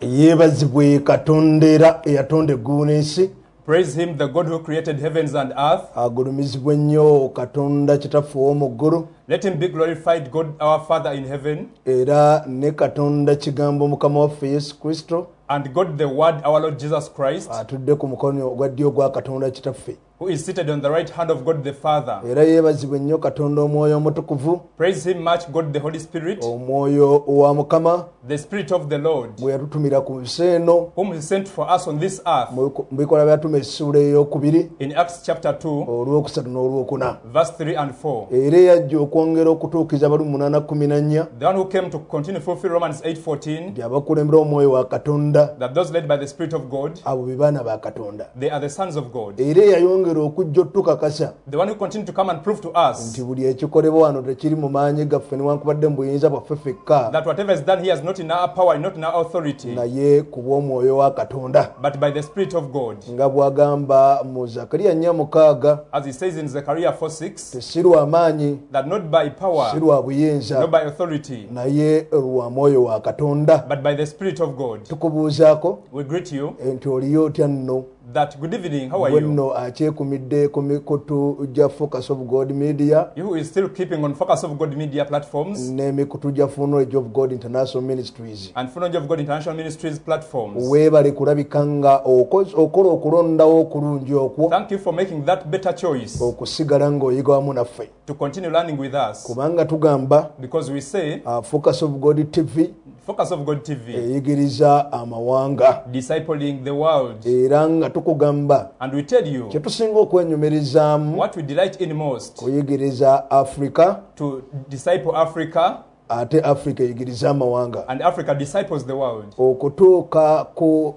Yebazibwe Katondera eyatonde eggulu n'ensi. Praise him, the God who created heavens and earth. Agulumizibwe nnyo Katonda kitaffe ow'omu ggulu. Let him be glorified, God our Father in heaven. Era ne Katonda kigambo Mukama waffe Yesu Kristo. And God the Word, our Lord Jesus Christ. Atudde ku mukono ogwa ddyo gwa Katonda kitaffe. Who is seated on the right hand of God the Father. Era yeebazibwe nnyo Katonda omwoyo omutukuvu. Praise him much, God the Holy Spirit. Omwoyo owa Mukama. The Spirit of the Lord. Bwe yatutumira ku nsi eno. Whom he sent for us on this earth. Mu bikola byatuma essuula ey'okubiri. In Acts chapter 2. Olwokusatu n'olwokuna. Verse 3 and 4. Era yajja okwongera okutuukiza Abalumu 8:14. The one who came to continue fulfill Romans 8:14. Abakulembera omwoyo wa Katonda. That those led by the Spirit of God. Abo be baana ba Katonda. They are the sons of God. Era yayongera okujja otukakasa. The one who continued to come and prove to us. Nti buli ekikolebwa wano tekiri mu maanyi gaffe newankubadde mu buyinza bwaffe ffekka. That whatever is done here is not in our power, not in our authority. Naye ku bw'omwoyo wa Katonda. But by the Spirit of God. Nga bw'agamba mu Zakariya 4:6. As he says in Zechariah 4:6. Si lwa maanyi. That not by power. Si lwa buyinza. Not by authority. Naye lwa mwoyo wa Katonda. But by the Spirit of God. Tukubuuzaako. We greet you. Enti oliyo otya nno. That good evening, how are you? Wenno akyekuumidde ku mikutu gya Focus of God Media. You who is still keeping on Focus of God Media platforms. N'emikutu gya Knowledge of God International Ministries. And Knowledge of God International Ministries platforms. Weebale kulabika nga okola okulondawo okulungi okwo. Thank you for making that better choice. Okusigala ng'oyiga wamu naffe. To continue learning with us. Kubanga tugamba. Because we say. Focus of God TV. Focus of God TV. Eyigiriza amawanga. Discipling the world. Era nga tukugamba. And we tell you. Kye tusinga okwenyumirizaamu. What we delight in most. Kuyigiriza Africa. To disciple Africa. Ate Africa eyigiriza amawanga. And Africa disciples the world. Okutuuka ku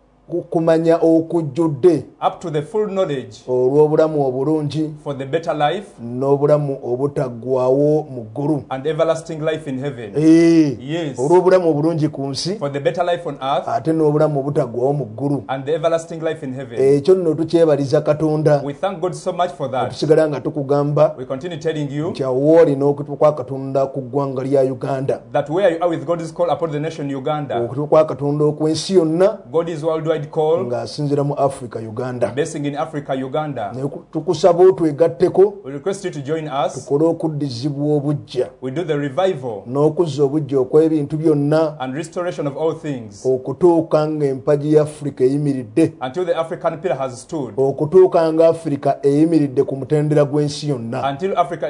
kumanya okujjudde. Up to the full knowledge. Olw'obulamu obulungi. For the better life. N'obulamu obutaggwaawo mu ggulu. And everlasting life in heaven. Yes. Olw'obulamu obulungi ku nsi. For the better life on earth. Ate n'obulamu obutaggwaawo mu ggulu. And the everlasting life in heaven. Ekyo nno tukyebaliza Katonda. We thank God so much for that. Tusigala nga tukugamba. We continue telling you. Nti awo olina okutuuka kwa Katonda ku ggwanga lya Uganda. That where you are with God is called upon the nation Uganda. Okutuuka kwa Katonda okw'ensi yonna. God is worldwide call. Ng'asinziira mu Africa Uganda. Basing in Africa Uganda. Tukusaba otwegatteko. We request you to join us. Tukole okuddizibwa obujja. We do the revival. N'okuzza obujja okw'ebintu byonna. And restoration of all things. Okutuuka ng'empagi ya Africa eyimiridde. Until the African pillar has stood. Okutuuka nga Africa eyimiridde ku mutendera gw'ensi yonna. Until Africa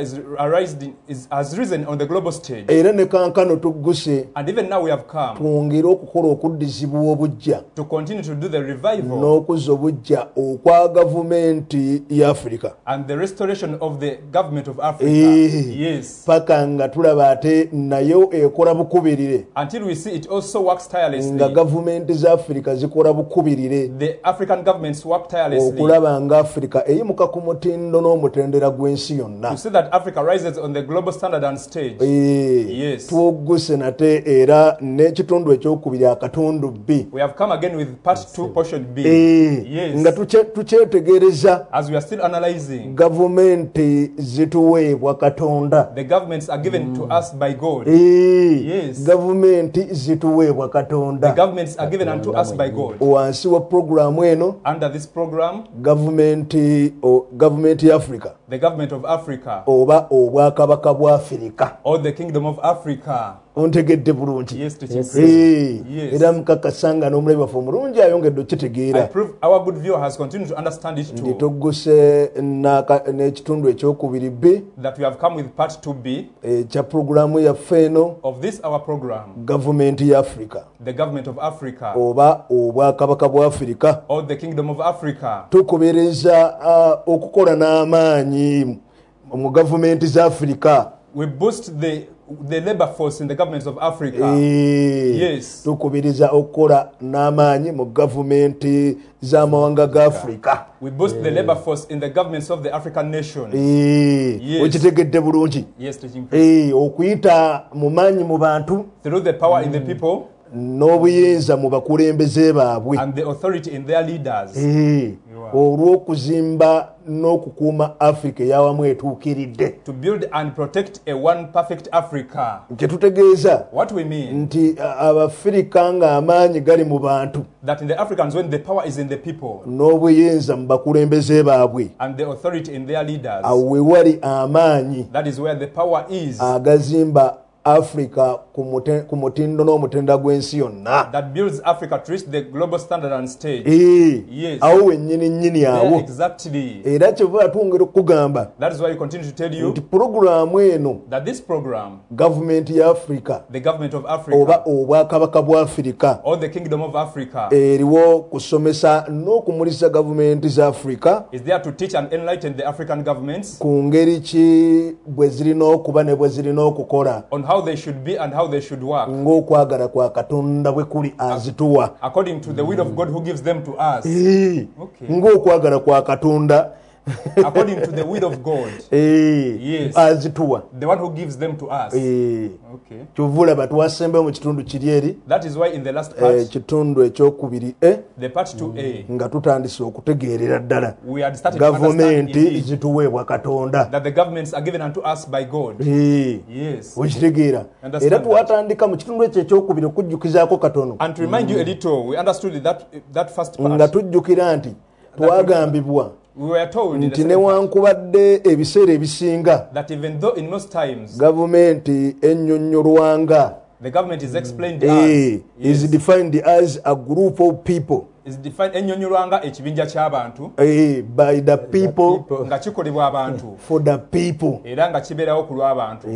has risen on the global stage. Era ne kankano tugguse. And even now we have come. Twongere okukola okuddizibwa obujja. To continue to do the revival. N'okuzza obujja okwa gavumenti ya Africa. And the restoration of the government of Africa. Yes. Paka nga tulaba ate nayo ekola bukubirire. Until we see it also works tirelessly. Nga gavumenti za Africa zikola bukubirire. The African governments work tirelessly. Okulaba nga Africa eyimuka ku mutindo n'omutendera gw'ensi yonna. To see that Africa rises on the global standard and stage. Yes. Twoguse nate era n'ekitundu ekyokubiri akatundu B. We have come again with part 2 portion B. Yes. Nga tukyetegereza. As we are still analyzing. Gavumenti zituweebwa Katonda. The governments are given to us by God. Yes. Gavumenti zituweebwa Katonda. The governments are given unto us by God. Wansi wa programu eno. Under this program. Gavumenti ya Africa. The government of Africa. Oba obwakabaka bwa Africa. Or the kingdom of Africa. Ontegedde bulungi. Yes, yes. Era mukakasanga n'omulabi waffe omulungi ayongedde okitegeera. I prove our good viewer has continued to understand it too. Nditugguse n'ekitundu ekyokubiri B. That we have come with part 2B. Ekya programu yaffe eno. Of this our program. Gavumenti ya Africa. The government of Africa. Oba obwakabaka bwa Africa. Or the kingdom of Africa. Tukubereza okukola n'amaanyi mu gavumenti za Africa. We boost the labor force in the governments of Africa. Yes. Tukubiriza okukola n'amaanyi mu gavumenti z'amawanga ga Africa. We boost the labor force in the governments of the African nations. Yes. Okitegedde bulungi. Yes, teaching. Okuyita mu maanyi mu bantu. Through the power in the people. n'obuyinza mu bakulembeze baabwe and the authority in their leaders. olw'okuzimba n'okukuuma Africa eyawamu etuukiridde. To build and protect a one perfect Africa. Kye tutegeeza What we mean nti Abafirika ng'amaanyi gali mu bantu that in the Africans when the power is in the people n'obuyinza mu bakulembeze baabwe, and the authority in their leaders, awo we wali amaanyi that is where the power is agazimba Africa ku mutindo n'omutenda gw'ensi yonna. that builds Africa to reach the global standard and stage. Yes. Awo wennyini awo. Exactly. Era kyeva atwongera okugamba That is why we continue to tell you nti pulogulaamu eno that this program, gavumenti ya Africa the government of oba Africa obwakabaka bwa Africa or the kingdom of Africa, eriwo kusomesa n'okumulisa gavumenti za Africa is there to teach and enlighten the African governments ku ngeri ki bwe zirina okuba ne bwe zirina okukola on how they should be and how they should work ng'okwagala kwa Katonda bwe kuli azituwa. according to the will of God who gives them to us. Okay. Ng'okwagala kwa Katonda According to the will of God. Yes. azituwa. The one who gives them to us. Okay. Kyovula batwasembe mu kitundu kiri eri. That is why in the last part, kitundu ekyokubiri the part 2A, nga tutandise okutegeerera ddala we had started to understand gavumenti zituweebwa Katonda that the governments are given unto us by God. Yes. Okitegeera. Era twatandika mu kitundu ekyo ekyokubiri okujjukizaako katono. And to remind you a little, we understood that first part. Nga tujjukira nti twagambibwa we were told nti newankubadde ebiseera ebisinga that even though in most times gavumenti ennyonnyolwanga the government is explained as is defined as a group of people is defined ennyonnyolwanga ekibinja ky'abantu by the people nga kikolebwa abantu for the people era nga kibeerawo ku lw'abantu.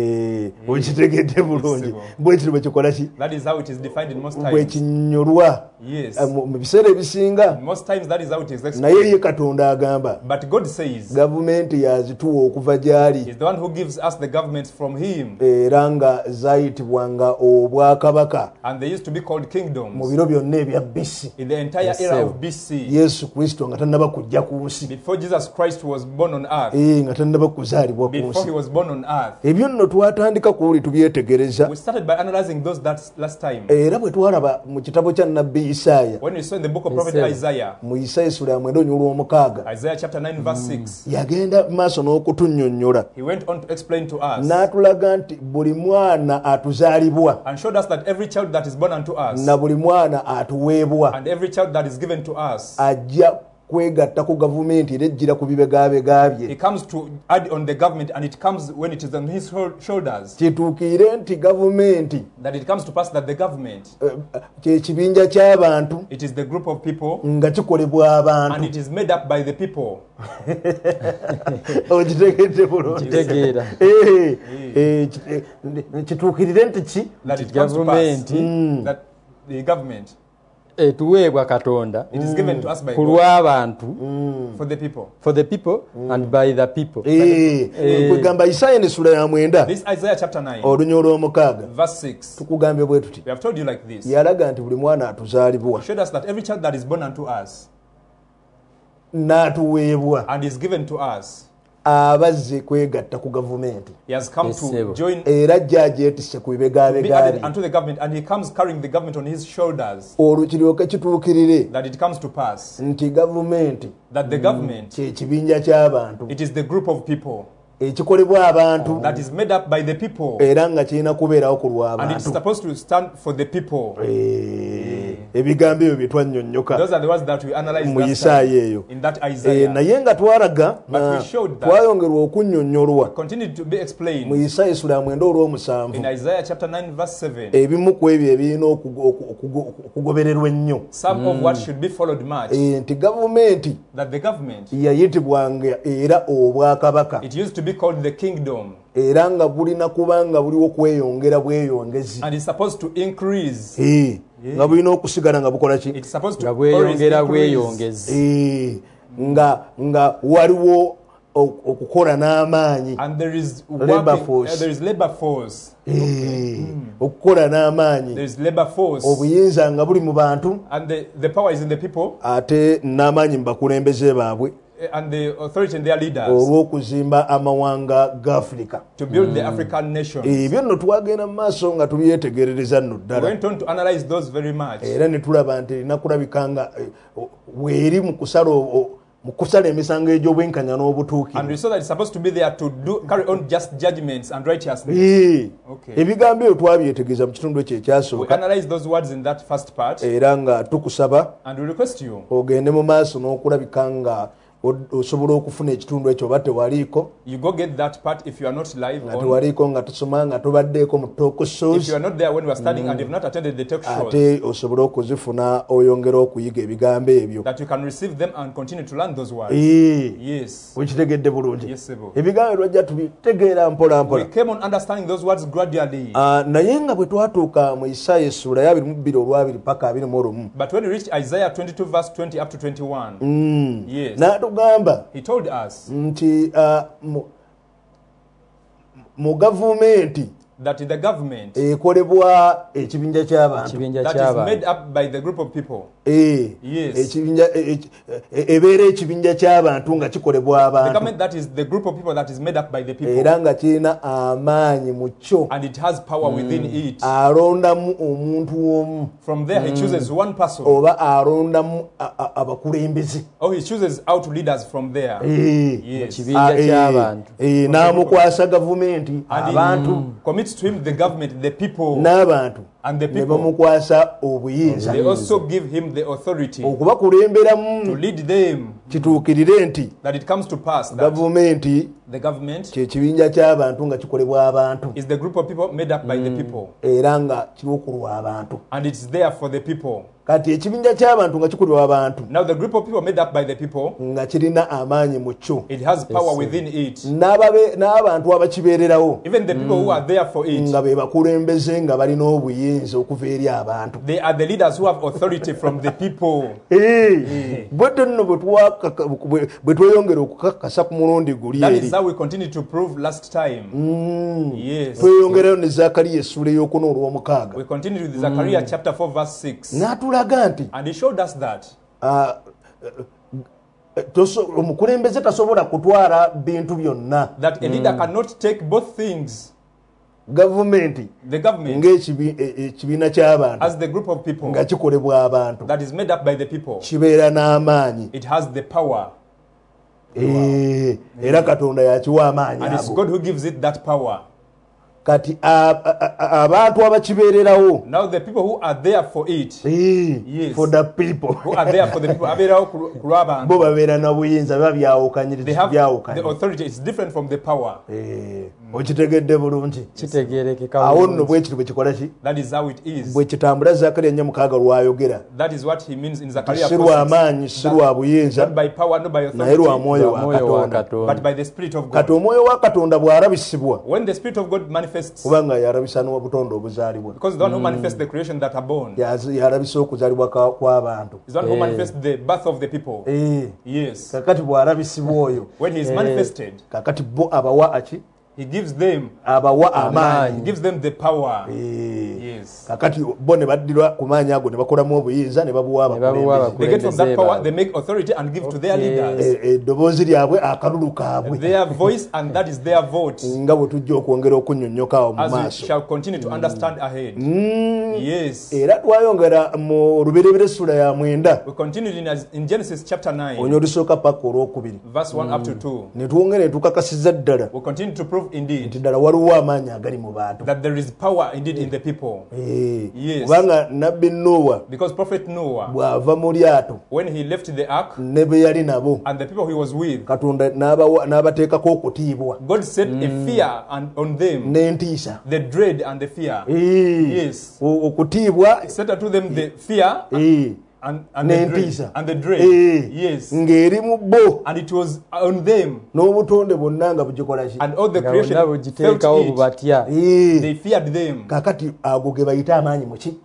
Okitegedde bulungi bwekiri bwe kikola ki that is how it is defined in most times. bwe kinyolwa mu biseera ebisinga most times that is how it is explained. naye ye Katonda agamba but God says gavumenti yazituwa okuva gyali is the one who gives us the governments from him era nga zayitibwanga obwakabaka and they used to be called kingdoms mu biro byonna ebya BC in the entire era of BC. Yesu Kristo nga tannaba kujja ku nsi before Jesus Christ was born on earth. nga tannaba kuzaalibwa ku nsi before he was born on earth. Ebyo nno twatandika kuwuli tubyetegereza. We started by analyzing those that last time. Era bwe twalaba mu kitabo kya Nabbi Isaya. When we saw in the book of prophet Isaiah. Mu Isaya sura ya 9:6. Isaiah chapter 9 verse 6. Yagenda maaso n'okutunnyonnyola. He went on to explain to us. N'atulaga nti buli mwana atuzaalibwa. And showed us that every child that is born unto us. Na buli mwana atuweebwa. And every child that is given to us. Ajja kwegatta ku gavumenti erejjira ku bibegabega bye. It comes to add on the government and it comes when it is on his shoulders. Kituukire nti gavumenti. That it comes to pass that the government. Kyekibinja ky'abantu. It is the group of people. Nga kikolebwa abantu. And it is made up by the people. Okitegedde bulungi. Kitegeera. Kituukirire nti ki? That it comes to pass. That the government. Etuweebwa Katonda ku lw'abantu for the people and by the people. Kugamba Isaya ne sura ya 9. This Isaiah chapter 9 olunyolo omukaaga verse 6. Tukugambye bwe tuti. We have told you like this. Yalaga nti buli mwana atuzaalibwa. Showed us that every child that is born unto us n'atuweebwa and is given to us. Abazze kwegatta ku gavumenti. He has come to join era jjajeetisse ku bibegabega unto the government and he comes carrying the government on his shoulders. Olukiryoke kituukirire that it comes to pass nti gavumenti that the government kyekibinja ky'abantu. It is the group of people ekikolebwa abantu that is made up by the people era nga kirina kubeerawo ku lw'abantu. and it's supposed to stand for the people. Ebigambo ebyo bye twannyonnyoka those are the words that we analyze mu Isaya eyo. in that Isaiah. Naye nga twalaga twayongerwa okunnyonnyolwa continued to be explained mu Isaya sura ya 9:7 in Isaiah chapter 9 verse 7. ebimu ku ebyo ebirina okugobererwa ennyo. Some of what should be followed much. Nti gavumenti that the government yayitibwanga era obwakabaka. It used to be called the kingdom. Era nga bulina kubanga buliwo kweyongera bweyongezi. And it's supposed to increase. Nga bulina okusigala nga bukola ki? It's supposed to bweyongera bweyongezi. Nga waliwo okukola n'amaanyi. And there is labor force. There is labor force. Okukola n'amaanyi. There is labor force. Obuyinza nga buli mu bantu. And the power is in the people. Ate n'amaanyi mu bakulembeze baabwe. and the authority and their leaders olw'okuzimba amawanga ga Afrika. to build the African nations. Ebyo nno twagenda mu maaso nga tubyetegerereza nno We ddala. went on to analyze those very much. Era ne tulaba nti erina kulabika nga weeri mu kusala emisango egy'obwenkanya And we n'obutuukirivu. saw that it's supposed to be there to carry on just judgments and righteousness. Okay. Ebigambo ebyo twabyetegeeza mu kitundu ekyo We ekyasooka analyze those words in that first part, era nga tukusaba and we request you ogende mu maaso n'okulabika nga osobola okufuna ekitundu ekyo oba tewaliiko you go get that part if you are not live nga on. tewaliiko nga tusoma nga tubaddeeko mu talk If shows you are not there when we are studying and you've not attended the talk shows, ate osobole okuzifuna oyongera okuyiga ebigambo ebyo. that you can receive them and continue to learn those words. Yes. wekitegedde bulungi. Yes, Sebo. Ebigambo lwajja tubitegeera mpola We mpola. came on understanding those words gradually. Naye nga bwe twatuuka mu Isaaya essula ya 22 olwabiri paka 21 But when we reached Isaiah 22 verse 20 up to 21, yes, n'atugamba he told us nti mu gavumenti that in the government ekolebwa ekibinja ky'abantu Ekibinja that is ky'abantu. made up by the group of people. Yes. ekibinja ebeera ekibinja ky'abantu nga kikolebwa The abantu government that is the group of people that is made up by the people, era nga kirina amaanyi mu kyo and it has power within it. alondamu omuntu omu From there, he chooses one person, oba alondamu abakulembeze or he chooses out leaders from there. Yes. Ekibinja ky'abantu. n'amukwasa gavumenti And he abantu commits to him the government, the people, n'abantu and the ne people. bamukwasa obuyinza They also give him the authority okubakulemberamu to lead them, kituukirire nti that it comes to pass that gavumenti the government kyekibinja ky'abantu nga kikolebwa abantu is the group of people made up by the people, era nga kirukulwa abantu. and it's there for the people. Kati ekibinja ky'abantu nga kikolebwa abantu Now the group of people made up by the people, nga kirina amaanyi mu kyo it has power within it. n'abantu abakibeererawo Even the people who are there for it, nga be bakulembeze nga balina obuyinza okuva eri abantu. they are the leaders who have authority from the people. Bwetyo nno bwe tweyongera okukakasa ku mulundi guli That eri is how we continue to prove last time. Yes. tweyongerayo ne Zakariya essula ey'okuna olw'omukaaga We continue with Zechariah chapter 4 verse 6. n'atulaga nti And he showed us that omukulembeze tasobola kutwala bintu byonna. a leader cannot take both things, Gavumenti the government ng'ekibiina ky'abantu as the group of people nga kikolebwa abantu that is made up by the people, kibeera n'amaanyi it has the power, era Katonda yakiwa amaanyi and it's ago. God who gives it that power. Kati abantu abakibeererawo Now the people who are there for it, Yes. for the people who are there for the people, abeerawo ku lw'abantu, bo babeera na buyinza biba they byawukanyiriza have the byawukanye. authority. It's different from the power. Okitegedde bulungi. Kitegeerekeka Awo nno bulungi. bwe kiri bwe kikola ki That is how it is. bwe kitambula Zakariya 4:6 lwayogera That is what he means in Zechariah si 4:6. lwa maanyi si lwa buyinza Not by power, not by naye lwa authority, mwoyo Lwa wa mwoyo wa Katonda. Katonda. but by the Spirit of Kati God. omwoyo wa Katonda bw'arabisibwa When the Spirit of God manifests, kubanga yarabisa n'obutonde obuzaalibwa because the one who manifests the creation that are born yarabisa okuzaalibwa kw'abantu. is the one who manifests the birth of the people. Yes. Kakati bw'arabisibwa oyo When he is manifested, kakati bo abawa aki he gives them, abawa he amaanyi. gives them the power. Yes. Kakati bo ne baddirwa ku maanyi ago ne bakolamu obuyinza ne babuwa abakulembeze. They get from that power, they make authority and give to their leaders Eddoboozi lyabwe akalulu kaabwe their voice, and that is their vote, nga bwe tujja okwongera okunnyonnyoka awo mu as we maaso. shall continue to understand ahead. Yes. Era twayongera mu Lubereberye essula ya 9 We continued in Genesis chapter 9, onyo olusooka paka olwokubiri verse 1 up to 2. ne twongera ne tukakasiza ddala We continue to prove nti indeed ddala waliwo amaanyi agali mu bantu. that there is power indeed in the people. Yes. Kubanga nabbi Nuuwa Because Prophet Noah, bw'ava mu lyato when he left the ark ne be yali nabo and the people he was with, Katonda n'abateekako okutiibwa God set a fear on them, n'entiisa. the dread and the fear. Yes. Okutiibwa He set unto them the fear and the n'entiisa. dread. And the dread. Yes. Ng'eri mu bo And it was on them, n'obutonde bwonna nga bugikola ki. and all the Nga creation bonna felt bugiteekawo it. bubatya. They feared them. Kakati ago ge bayita amaanyi mu ki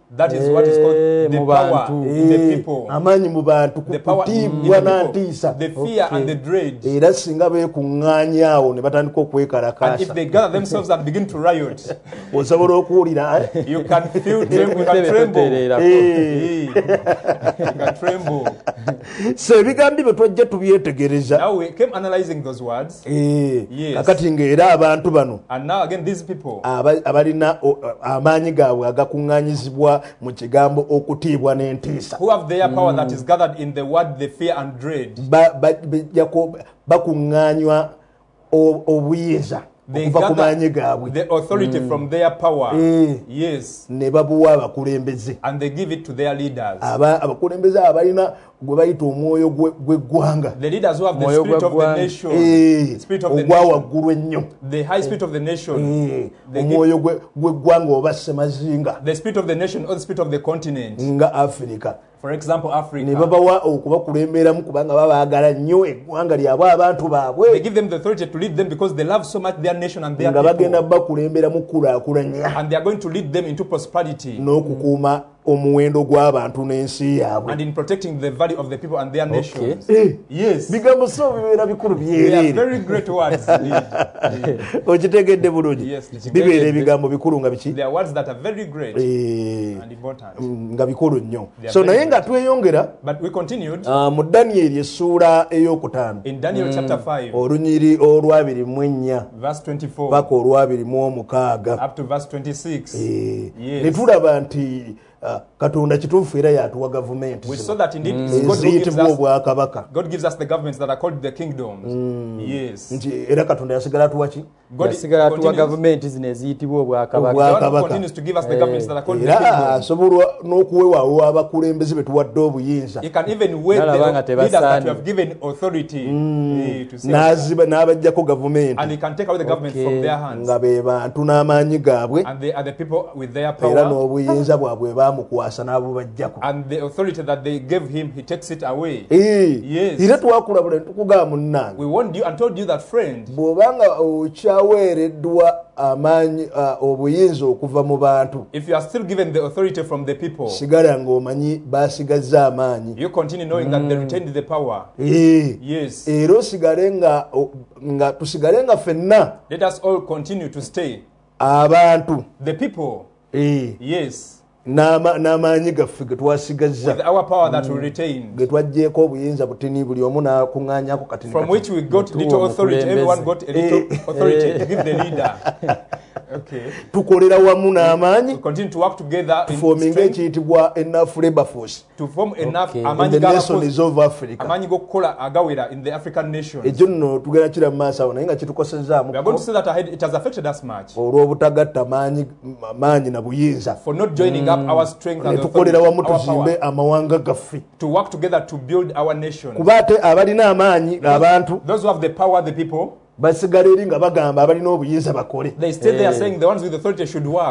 That is what is called the power in the people. Amanyi mu bantu The power in kutiibwa the n'antiisa. people. The fear and the dread. Era singa beekuŋŋaanya awo ne batandika And if okwekalakaasa. they gather themselves and begin to riot, Osobola okuwulira you can feel tremble. You can tremble. You can tremble. so ebigambo bye twajja tubyetegereza. Now we came analyzing those words. Yes. Kakati ng'era abantu bano And now again, these people abalina amaanyi gaabwe agakuŋŋaanyizibwa mu kigambo okutiibwa n'entiisa. who have their power that is gathered in the word, the fear and dread. Bakuŋŋaanywa obuyinza They okuva ku maanyi gather gaabwe the authority from their power. Yes. ne babuwa abakulembeze. And they give it to their leaders. Abakulembeze abalina gwe bayita omwoyo gw'eggwanga. The leaders who have the Moyo spirit of the gw'eggwanga. nation. Spirit of the ogwa nation. waggulu ennyo. The high spirit of the nation. They give Omwoyo gw'eggwanga oba ssemazinga the spirit of the nation or the spirit of the continent. nga Afirika. For example, Ne Africa. babawa okubakulemberamu kubanga babaagala nnyo eggwanga lyabwe abantu They baabwe give them the authority to lead them because they love so much their nation and their nga bagenda people. bakulemberamu kulaakulanya And they are going to lead them into prosperity n'okukuuma omuwendo gw'abantu n'ensi yaabwe. and in protecting the value of the people and their nations. Yes. Bigambo so bibeera bikulu They are byereere. very great words. indeed. Okitegedde bulungi. Yes, Bibeera ebigambo bikulu nga biki? They are words that are very great and important. Nga bikulu nnyo. They are So very naye nga tweyongera But we continued mu Danyeri essuula ey'okutaano in Daniel chapter 5, olunyiri olw'abiri verse 24 paka olw'abiri up to verse 26. ne Yes. tulaba nti Katonda kituufu era yatuwa gavumenti We saw that indeed it's God who gives eziyitibwa us, obwakabaka. God gives us the governments that are called the kingdoms. Yes. Nti era Katonda yasigala atuwa ki? God yasigala tuwa continues, gavumenti zino eziyitibwa obwakabaka. Obwa- God continues to give us the governments that are called the Era kingdoms. asobola n'okuweewaawo abakulembeze be tuwadde obuyinza He can even weigh Nalabanga the leaders that tebasaani. you have given authority to say, n'aziba n'abaggyako gavumenti and he can take away the government Okay. from their hands. nga be bantu n'amaanyi gaabwe And they are the people with their era power. n'obuyinza bwabwe baamukwasa n'abo bajjako. And the authority that they gave him, he takes it away. Yes. Era twakulabula ne tukugamba munnange We warned you and told you that, friend, bw'obanga okyaweereddwa amaanyi obuyinza okuva mu bantu if you are still given the authority from the people, sigala ng'omanyi baasigazza amaanyi. you continue knowing that they retained the power. Yes. Era osigale nga tusigale nga ffenna Let us all continue to stay. abantu The people, yes, n'amaanyi gaffe ge twasigazza with our power that we retained, ge twaggyeko obuyinza butini buli omu n'akuŋŋaanyako katini from which we got little authority. Everyone got a little authority to give the leader. Okay. tukolera wamu We n'amaanyi continue to work together in tufominga strength ekiyitibwa enough labor force to form enough Okay. in amanyi the g'abakozi- nations of Africa. amanyi g'okukola agawera in the African nations. ekyo nno tugenda kira mu maaso awo naye nga kitukosezaamu We are going to say that ahead, it has affected us much olw'obutagatta maanyi na buyinza for not joining up our strength ne and tukolera wamu our tuzimbe power amawanga gaffe to work together to build our nation. kuba ate abalina amaanyi abantu Those who have the power, the people, basigala eri nga bagamba abalina obuyinza bakole. they stay there saying the ones with authority should work.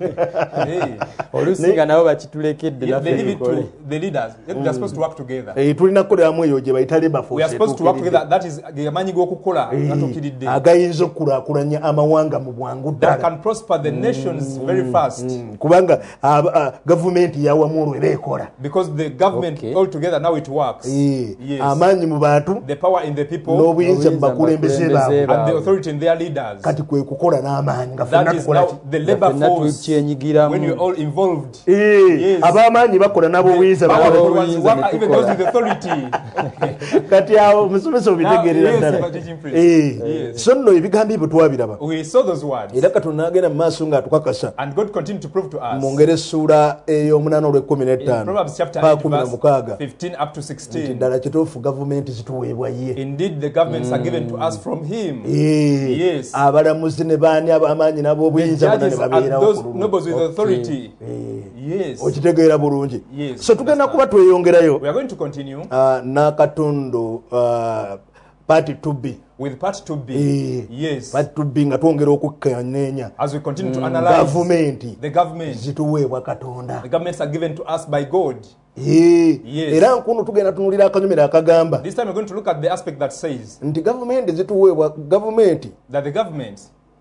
Hey. oluusi nga nabo bakitulekedde Yeah, they naffe leave it tukole. to the leaders. They're supposed to work together. Tulina kukoleramu eyo gye bayita labor We are force supposed to work etuukiridde. together. That is amanyi g'okukola gatuukiridde. agayinza okukulaakulanya amawanga mu bwangu That ddala can prosper the nations very fast. kubanga gavumenti yawamu olwo eba ekola. Because the government Okay. all together now it works. Yes. amaanyi mu bantu The power in the people n'obuyinza mu bakulembeze baabwe and the authority in their leaders. kati kwe kukola n'amaanyi nga ffenna That is tukola now ki? the labor Ffenna force tukyenyigiramu. when you're all involved. Yes. ab'amaanyi bakola n'abobuyinza Power bakola. of ones work, even those with authority. kati awo omusomesa obitegeerera Now, yes, ddala. but teaching priest. Yes. so nno ebigambo ebyo twabiraba We saw those words. era katonda n'agenda mu maaso ng'atukakasa And God continued to prove to us. mu ngero essuula ey'omunaana olw'ekumi In Proverbs chapter pa 8, kumi na verse mukaaga 15 up to nti 16. ddala kituufu gavumenti zituweebwa ye. Indeed, the governments are given to us from Him. Eh, Yes. abalamuzi ne baani ab'amaanyi The n'ab'obuyinza bonna ne judges and babeerawo those ku lulwo. nobles with authority. Yes. Okitegeera bulungi. Yes, So tugenda kuba tweyongerayo We are going to continue n'akatundu part 2B. with part 2B. Yes. Part 2B nga twongera okukkaneenya As we continue to analyze gavumenti the government. zituweebwa Katonda. The governments are given to us by God. Yes. Era nkuno tugenda tunulira akanyumira akagamba This time we're going to look at the aspect that says nti gavumenti zituweebwa gavumenti that the governments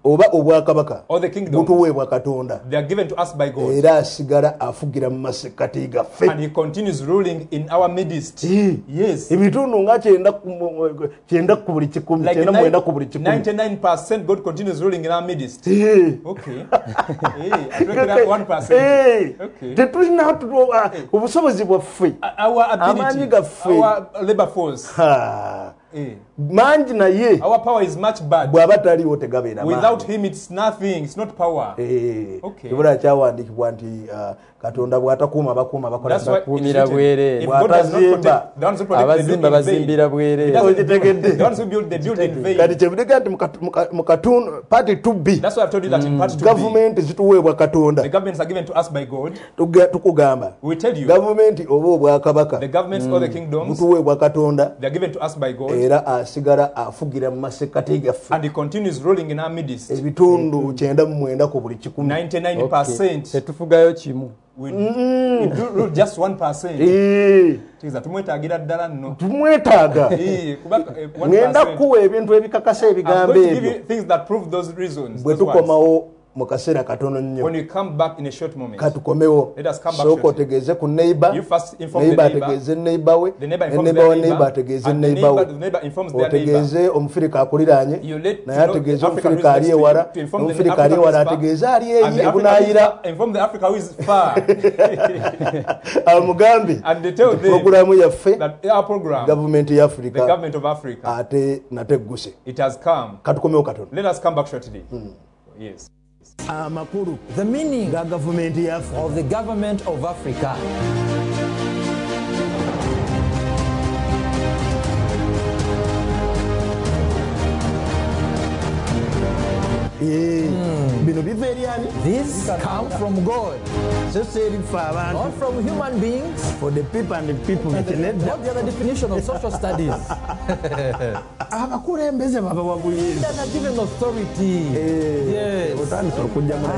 oba obwakabaka or the kingdom, butuweebwa Katonda they are given to us by God. era asigala afugira mu masekkati gaffe And he continues ruling in our midst. Yes. ebitundu nga 9 ku buli 10 Like 99 ku buli 10 99% God continues ruling in our midst. Okay. I reckon that 1%. Okay. tetulina obusobozi bwaffe Our Amaanyi ability, gaffe. our labor force, mangi naye our power is much bad. bw'aba taliwo tegabeera Without him, it's nothing. It's not power. Okay. kibula kyawandiikibwa nti Katonda bw'atakuuma bakuuma bakola That's why Bakuumira it's written, if God does not protect, the ones who protect, they do abazimba in vain. bazimbira bwere. He doesn't- Okitegedde. The ones who build, they build in vain. kati kyebudega nti mu katundu party 2B That's why I've told you that in part 2B, gavumenti zituweebwa Katonda the governments are given to us by God. tukugamba We tell you, gavumenti oba obwakabaka the governments or the kingdoms, butuweebwa Katonda they are given to us by God. era asigala afugira mu masekkati gaffe And he continues ruling in our midst. ebitundu 99 ku buli 10 99%. Tetufugayo kimu. We do just 1%. Tiza tumwetagira ddala nno. tumwetaaga Kubanga 1%. ngenda kuwa ebintu ebikakasa I'm ebigambo going to give ebyo you things that prove those reasons. bwe those words. tukomawo mu kaseera katono nnyo When we come back in a short moment, katukomewo let us come back sooka shortly. otegeeze ku neighbor You first inform the neighbor neighbor. ategeeze neighbor we The neighbor ne informs neighbor their wa neighbor, neighbor ategeeze and the neighbor we neighbor informs their neighbor. otegeeze omufirika akuliraanye You let naye to know ategeeze the African omufirika who is ali next to ewala you, to inform the omufirika ali African ewala who is far, ategeeze ali and the eyi African who is ebunaayira far, inform the Africa who is far. amugambe And they tell them puroguramu yaffe that our program, gavumenti ya the Afrika government of Africa, ate nategguse it has come. katukomewo katono Let us come back shortly. Yes. amakulu The meaning ga gavumenti yaffe of the government of Africa. bino biva eri ani These come from God, so si erifa abantu not from human beings. for the people and the people nedda Not the other definition of social studies. abakulembeze baba waguyiri They are given authority. Yes. otandise okujja mu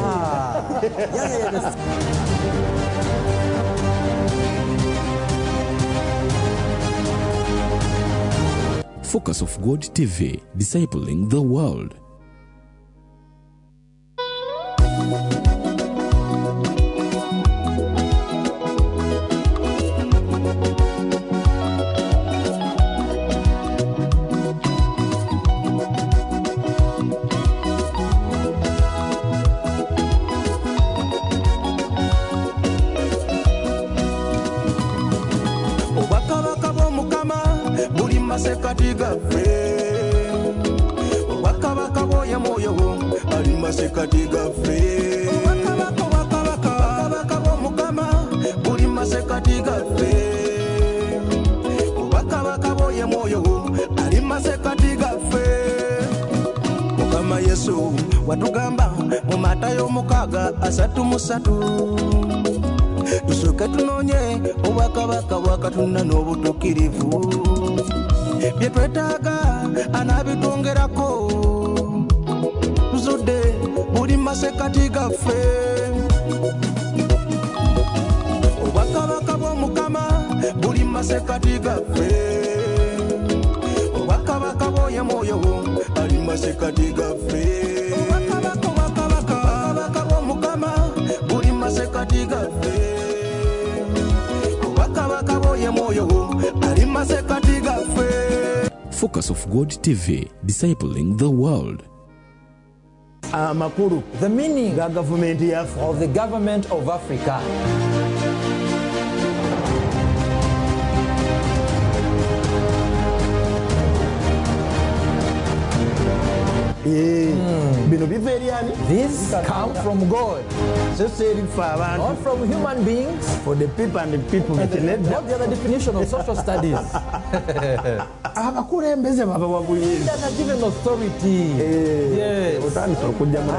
Focus of God TV, discipling the world. obwakabaka bw'omukama buli masekati gaffe obwakabaka bw'oyo mwoyo ali masekati gaffe obwakabaka bw'omukama buli masekati gaffe obwakabaka bw'oyo mwoyo ali masekati gaffe mukama yesu watugamba mu Matayo 6:3 tusooke tunoonye obwakabaka bwa Katonda n'obutuukirivu bye twetaaga anaabitwongerako tuzudde buli masekati gaffe obwakabaka bw'omukama buli masekati gaffe obwakabaka bw'oyo mwoyo ali masekati gaffe obwakabaka bw'omukama buli masekati gaffe Focus of God TV, discipling the world. amakulu The meaning ga gavumenti yaffe of the government of Africa. bino biva eri ani These come from God, so si erifa abantu not from human beings. for the people and the people nedda Not the other definition of social studies. abakulembeze baba waguyiri They are given authority. Yes. otandise okujja mu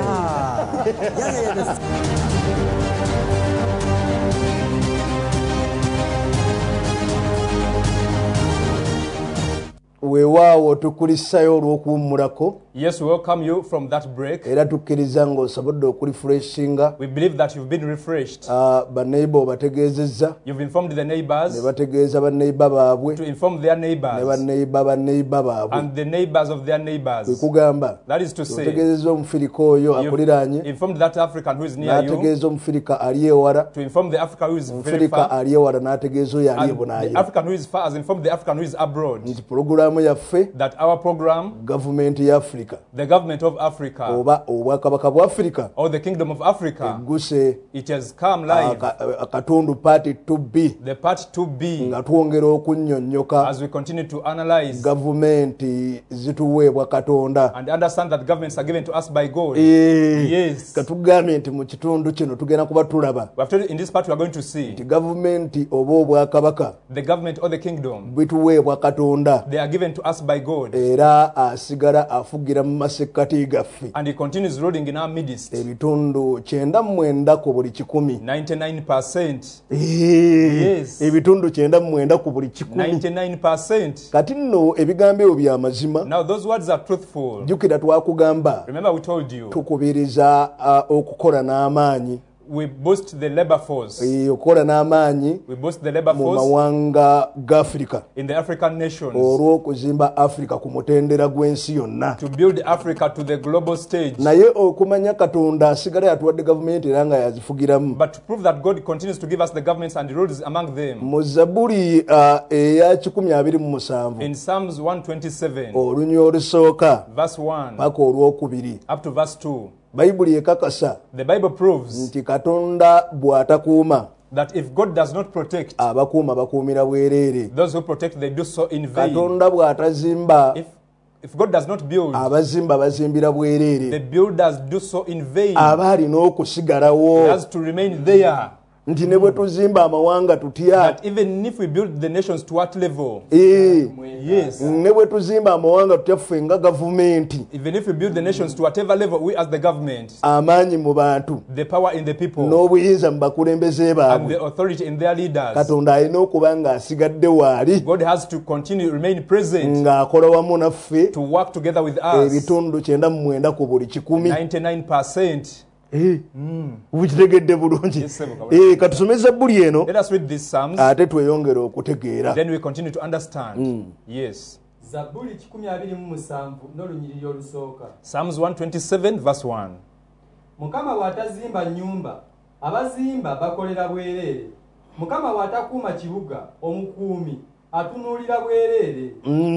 weewaawo awo tukulisayo olw'okuwummulako Yes, we welcome you from that break. era tukkiriza ng'osobodde okurifreshinga We believe that you've been refreshed. baneiba obategeezezza You've informed the ne neighbors bategeeza baneiba baabwe to inform their ne neighbors baneiba baabwe and the neighbors of their neighbors. kwekugamba That is to say, otegeezezza omufirika oyo you've akuliraanye informed that African who is near you, n'ategeeza omufirika ali ewala to inform the African who is very omufirika far, ali ewala n'ategeeza oyo ali and the ebunaayira African who is far has informed the African who is abroad nti pulogulaamu yaffe that our program, gavumenti ya Afrika the government of Africa oba obwakabaka bwa Afrika or the kingdom of Africa, guse it has come live. akatundu party 2B The part 2B, nga twongera okunnyonnyoka as we continue to analyze gavumenti zituweebwa Katonda and understand that governments are given to us by God. Yes. katugambye nti mu kitundu kino tugenda kuba tulaba We have told you in this part we are going to see nti gavumenti oba obwakabaka the government or the kingdom, bituweebwa Katonda they are given to us by God, era asigala afugira mu masekkati gaffe and he continues ruling in our midst. ebitundu 99 ku buli 100 99%. Yes. ebitundu 99 ku buli 100 99%. kati nno ebigambo ebyo bya mazima Now those words are truthful. jjukira twakugamba Remember we told you tukubiriza okukola n'amaanyi we boost the labor force. okukola n'amaanyi We boost the labor mu force mawanga ga Afrika in the African nations olw'okuzimba Afrika ku mutendera gw'ensi yonna to build Africa to the global stage. naye okumanya Katonda asigala yatuwadde gavumenti era nga yazifugiramu But to prove that God continues to give us the governments and rules among them, mu Zabbuli eya 127 in Psalms 127, olunya olusooka verse 1 paka olwokubiri up to verse 2, bayibuli ekakasa the Bible proves nti Katonda bw'atakuuma that if God does not protect, abakuuma bakuumira bwereere those who protect, they do so in vain. Katonda bw'atazimba If God does not build, abazimba bazimbira the bwereere builders do so in vain. aba alina okusigalawo He has to remain there. nti ne bwe tuzimba amawanga tutya That even if we build the nations to what level, yes, ne bwe tuzimba amawanga tutya ffe nga gavumenti even if we build the nations to whatever level, we as the government, amaanyi mu bantu the power in the people, n'obuyinza mu bakulembeze and baabwe the authority in their leaders, Katonda alina okuba ng'asigadde waali God has to continue remain present ng'akola wamu naffe to work together with us. ebitundu 99 ku buli 100 99%. bukitegedde bulungi Yes, sir. katusome Zabbuli eno Let us read these Psalms, ate tweyongere okutegeera then we continue to understand. Yes. Zabbuli 27 n'olunyiriri olusooka. Psalms 127 verse 1. Mukama bw'atazimba nnyumba, abazimba bakolera bwereere. Mukama bw'atakuuma kibuga, omukuumi atunuulira bwereere.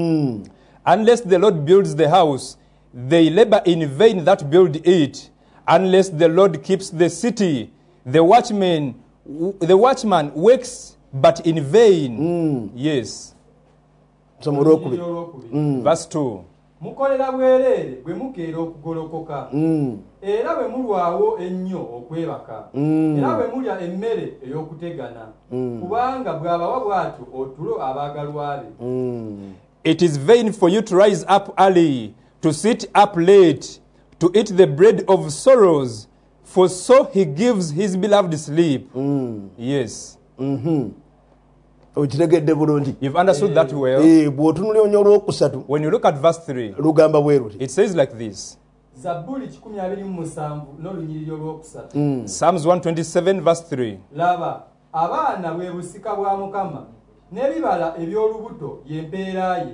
Unless the Lord builds the house, they labor in vain that build it. Unless the Lord keeps the city, the watchman works but in vain. Yes. Olunyiriri olwokubiri. Verse 2. Mukolera bwereere bwe mukeera okugolokoka. Era bwe mulwawo ennyo okwebaka. Era bwe mulya emmere ey'okutegana. Kubanga bw'abawa bw'atyo otulo abaagalwa be. It is vain for you to rise up early, to sit up late, to eat the bread of sorrows, for so he gives his beloved sleep. Yes. okitegedde bulungi You've understood that well. bw'otunulira onyo olwokusatu When you look at verse 3, lugamba bwe luti it says like this. Zabbuli 27 n'olunyiriri olwokusatu. Psalms 127 verse 3. Laba, abaana bwe busika bwa Mukama, n'ebibala eby'olubuto y'empeera ye.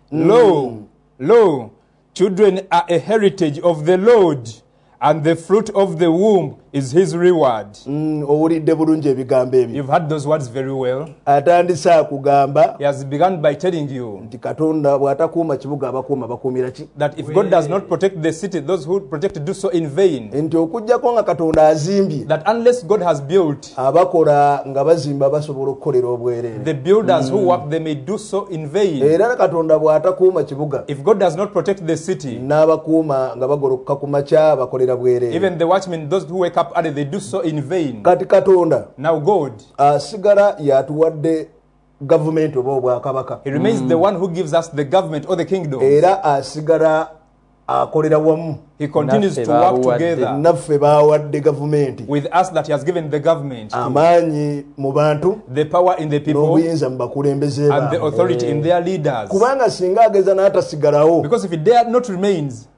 Lo, children are a heritage of the Lord, and the fruit of the womb is his reward. owulidde bulungi ebigambo ebyo You've heard those words very well. atandise akugamba He has begun by telling you nti Katonda bw'atakuuma kibuga abakuuma bakuumira ki that if God does not protect the city, those who protect do so in vain. nti okuggyako nga Katonda azimbye That unless God has built, abakola nga bazimba basobola okukolera obwereere the builders who work, they may do so in vain. era Katonda bw'atakuuma kibuga If God does not protect the city, n'abakuuma nga bagolokoka ku makya bakolera bwereere even the watchmen, those who wake up early, they do so in vain. kati Katonda Now God, asigala yatuwadde gavumenti oba obwakabaka He remains the one who gives us the government or the kingdom. era asigala akolera wamu. He continues to work together Naffe bawadde gavumenti with us that he has given the government, amaanyi mu bantu the power in the people n'obuyinza mu bakulembeze and the baabwe. authority in their leaders. Kubanga singa ageza n'atasigalawo Because if he dare not remains,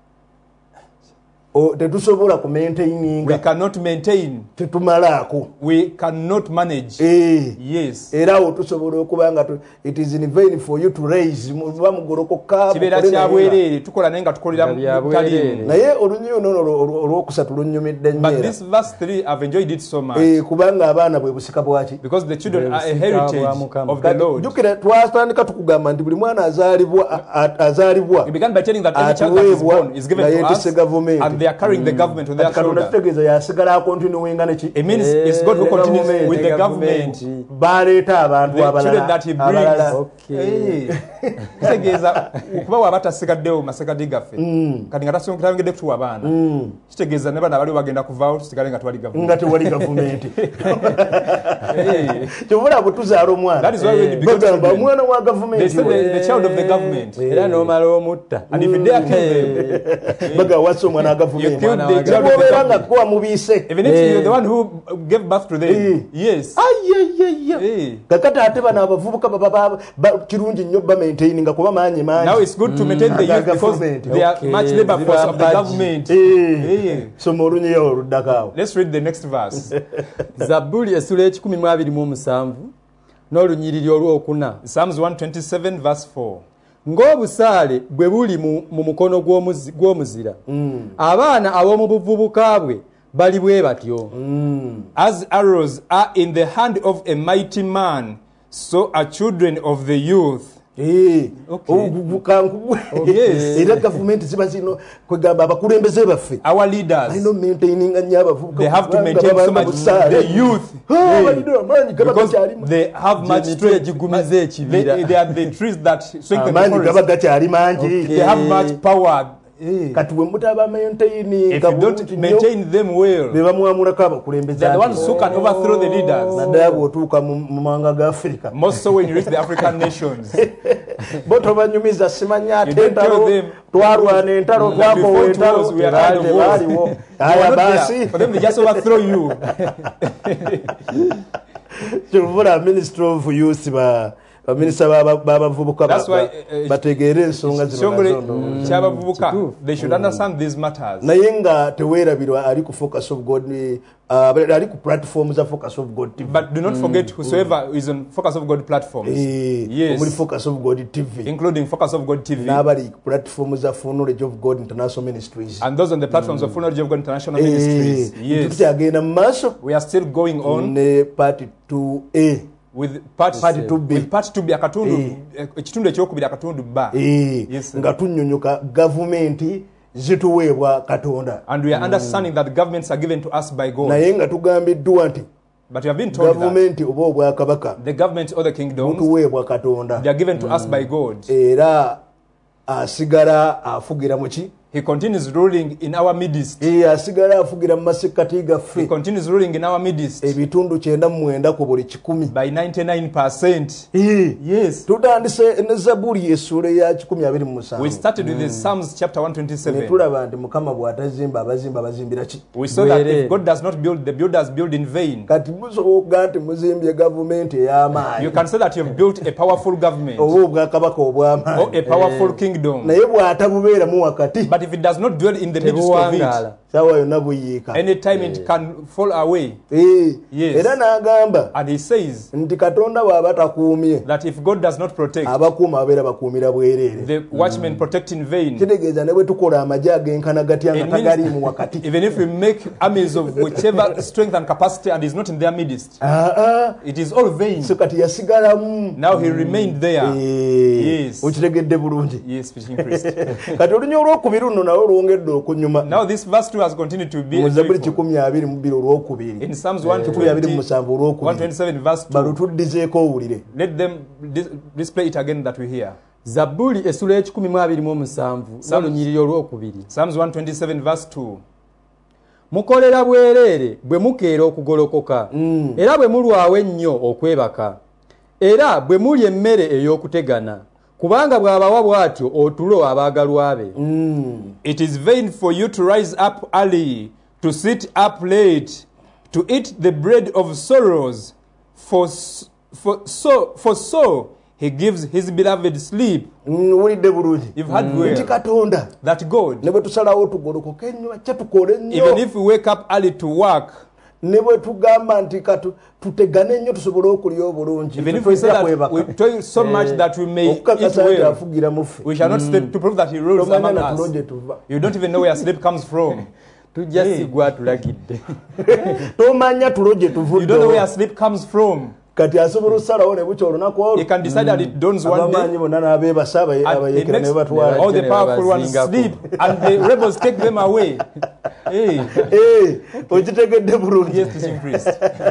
tetusobola we kumaintaininga, cannot maintain, tetumalaako. we cannot manage. Yes. Era awo tusobola okuba nga it is in vain for you to raise muba mugolokoka Kibeera kya bwereere tukola naye nga tukolera mu talimu. naye olunyuyo olwokusatu lunyumidde nnyo But era. this verse 3, I've enjoyed it so much. Kubanga abaana bwe busika bwaki. Because the children are a heritage of the Lord. Jukira twatandika tukugamba nti buli mwana azaalibwa He began by telling that every child that is born is given to us, and they are carrying the government on their Katonda shoulder. kitegeeza yasigala akontinuwenga neki. It means it's God who continues with the government. Baleeta abantu The children abalala. that he brings. Kitegeeza okuba waba tasigaddewo masekati gaffe kati nga tasongedde kutuwa abaana kitegeeza ne bana bali bagenda kuvaawo tusigale nga twali gavumenti. Nga tewali gavumenti. Kyobula butuzaala omwana. That is why when you become Bagamba omwana wa they gavumenti. say the child of the government. Era n'omala omutta. And if you dare kill them, Baga wasa omwana wa you gavumenti. killed the child of the Bw'obeera nga government. gwe wamubiise. Even if you're the one who gave birth to them. Yes. Kakati ate bano abavubuka kirungi nnyo bamaintaininga kuba maanyi mangi. Now it's good to maintain the youth because they are much labor force of the government. Soma olunyiyo oluddako awo. Let's read the next verse. Zabbuli essula 17 n'olunyiriri olwokuna. Psalms 127 verse 4. Ng'obusaale bwe buli mu mukono gw'omuzira, abaana ab'omu buvubuka bwe bali bwe batyo. As arrows are in the hand of a mighty man, so are children of the youth. Era gavumenti ziba zino kwegamba abakulembeze baffe. Our leaders, Alina maintaininga nnyo abavubuka. they have to maintain so much the youth because they have much strength. They are the trees that strengthen the amaanyi gaba forest. gakyali mangi. They have much power. Kati bwe mutaba If maintaininga you don't maintain them well, be bamwamulako abakulembeze. they are the ones who can overthrow the leaders. naddala bw'otuuka mu mawanga ga Africa. Most so when you reach the African nations. Bo tobanyumiza simanya ate You don't tell entalo them. twarwana entalo That twakowa before entalo tours we are kind of tebaaliwo. wars. They are Aya not there. basi For them, they just overthrow you. kyovula Ministry of Youth baminisita b'abavubuka That's why, bategeere ensonga zino nazo. Kyabavubuka, they should understand these matters. naye nga teweerabirwa ali ku Focus of God ali ku platform za Focus of God TV. But do not forget whosoever is on Focus of God platforms. Omuli Yes. Focus of God TV Including Focus of God TV. n'abali ku platform za Full Knowledge of God International Ministries. And those on the platforms of Full Knowledge of God International Ministries. Yes. tukyagenda mu maaso We are still going on ne part 2A. with part 2B. with part 2B akatundu ekitundu ekyokubiri akatundu ba. Yes, sir. nga tunnyonnyoka gavumenti zituweebwa Katonda. And we are understanding that governments are given to us by God. Naye nga tugambiddwa nti But we have been told that gavumenti oba obwakabaka the government or the kingdoms, butuweebwa Katonda. they are given to us by God. Era asigala afugira mu ki? He continues ruling in our midst. Asigala afugira mu masekkati He gaffe continues ruling in our midst ebitundu 99 ku buli 100. by 99%. Yes. Tutandise ne Zabbuli essula ya 127. We started with the Psalms chapter Ne 127. tulaba nti Mukama bw'atazimba abazimba bazimbira ki? We saw that if God does not build, the builders build in vain. Kati musobola nti muzimbye gavumenti ey'amaanyi. You can say that you've built a powerful government oba obwakabaka obw'amaanyi. or a powerful kingdom. Naye bw'atabubeeramu wakati But if it does not dwell in the midst of it, saawa yonna buyiika. anytime it can fall away. Yes. Era n'agamba And he says nti Katonda bw'aba takuumye that if God does not protect, abakuuma abeera bakuumira bwereere. the watchmen protect in vain. Kitegeeza ne bwe tukola amagye agenkana gatya nga tagaliimu wakati. Even if we make armies of whichever strength and capacity and is not in their midst, it is all vain. So kati yasigalamu. Now he remained there. Yes. Okitegedde bulungi. Yes, speaking priest. Kati olunya olwokubiri luno nalwo lwongedde okunyuma. Now this verse 2 has continued to be Mu Zabbuli joyful. 122 olwokubiri. In Psalms 127 olwokubiri. 127 verse 2. Balutuddizeeko owulire. Let them display it again that we hear. Zabbuli essula 17 n'olunyiriri olwokubiri. Psalms 127 verse 2. Mukolera bwereere bwe mukeera okugolokoka, era bwe mulwawo ennyo okwebaka, era bwe mulya emmere ey'okutegana, kubanga bw'abawa bw'atyo otulo abaagalwa be. It is vain for you to rise up early, to sit up late, to eat the bread of sorrows, for so he gives his beloved sleep. Wulidde bulungi. You've heard well Nti Katonda that God, ne bwe tusalawo tugolokoke ennyo kye tukole even ennyo if we wake up early to work, ne bwe tugamba nti tutegane nnyo tusobole okulya obulungi even if we say that we toil so much that we may eat okukakasa nti well, afugira mu ffe we shall not sleep to prove that he rules tomanya among na tulo us. gye tuva You don't even know where sleep comes from. Tujja sigwa tulagidde. tomanya tulo gye You don't know where tuvudde sleep comes from. kati asobola osalawo ne bukya olunaku You can decide that it dawns one abamanyi day, bonna n'abeebasa and it abayekera makes ne batwala all the powerful ones sleep, and the rebels take them away. Hey, okitegedde bulungi yes, teaching priest.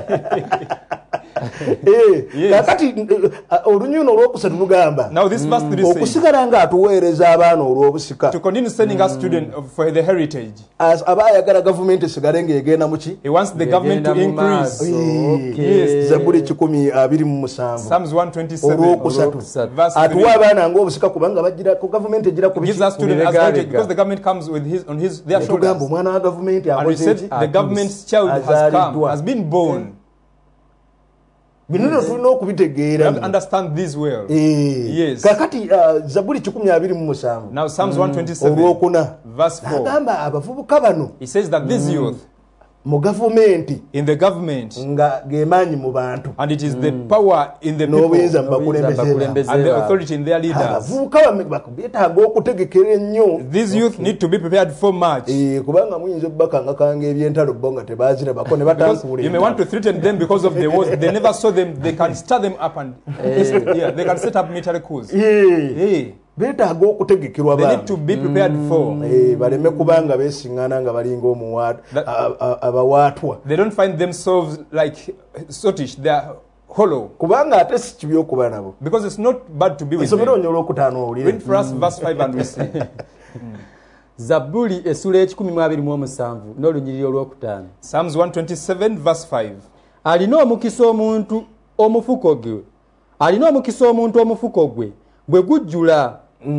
kakati olunyuno olwokusatu lugamba Now this verse 3 says, okusigala ng'atuweereza abaana olw'obusika to continue sending us students for the heritage. aba ayagala gavumenti esigale ng'egenda mu ki He wants the government to increase. Yes. Zabbuli 127 Psalms 127, olwokusatu verse atuwa 3. abaana ng'obusika kubanga bagira ku gavumenti egira ku Gives biki us students as heritage because the government comes with their tugamba shoulders. omwana wa gavumenti And we akoze said ki the government's child has come, has been born. bino tulina We okubitegeera have to understand this well. Yes. kakati Zabbuli 127 Now Psalms 127, olwokuna verse 4. agamba abavubuka bano He says that this youth mu gavumenti in the government, nga gemaanyi mu bantu and it is the power in the n'obuyinza people mu bakulembeze and the authority in their leaders. abavubuka beetaaga okutegekera ennyo These youth need to be prepared for much. kubanga muyinza obbakangakanga ebyentalo bo nga tebaazirabako ne Because batankuula you may want to threaten them because of the wars. They never saw them. They can stir them up and they can set up military coups. Hey, beetaaga okutegekerwa they need to be prepared for. baleme kubanga beesiŋŋana nga balinga abawaatwa They don't find themselves like sottish. They are hollow. kubanga ate si kibi okuba nabo Because it's not bad to be with esomero them. onyo olwokutaano owulire Read for us verse 5 and we see. Zabbuli essula 127 n'olunyiriri olwokutaano. Psalms 127 verse 5. Alina omukisa omuntu omufuko gwe. Alina omukisa omuntu omufuko gwe bwe gujjula.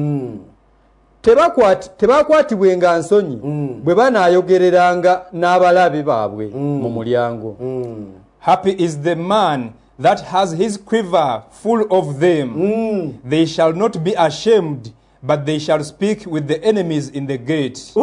Tebakwatibwenga nsonyi bwe banaayogereranga n'abalabe baabwe mu mulyango. Happy is the man that has his quiver full of them. They shall not be ashamed, but they shall speak with the enemies in the gate.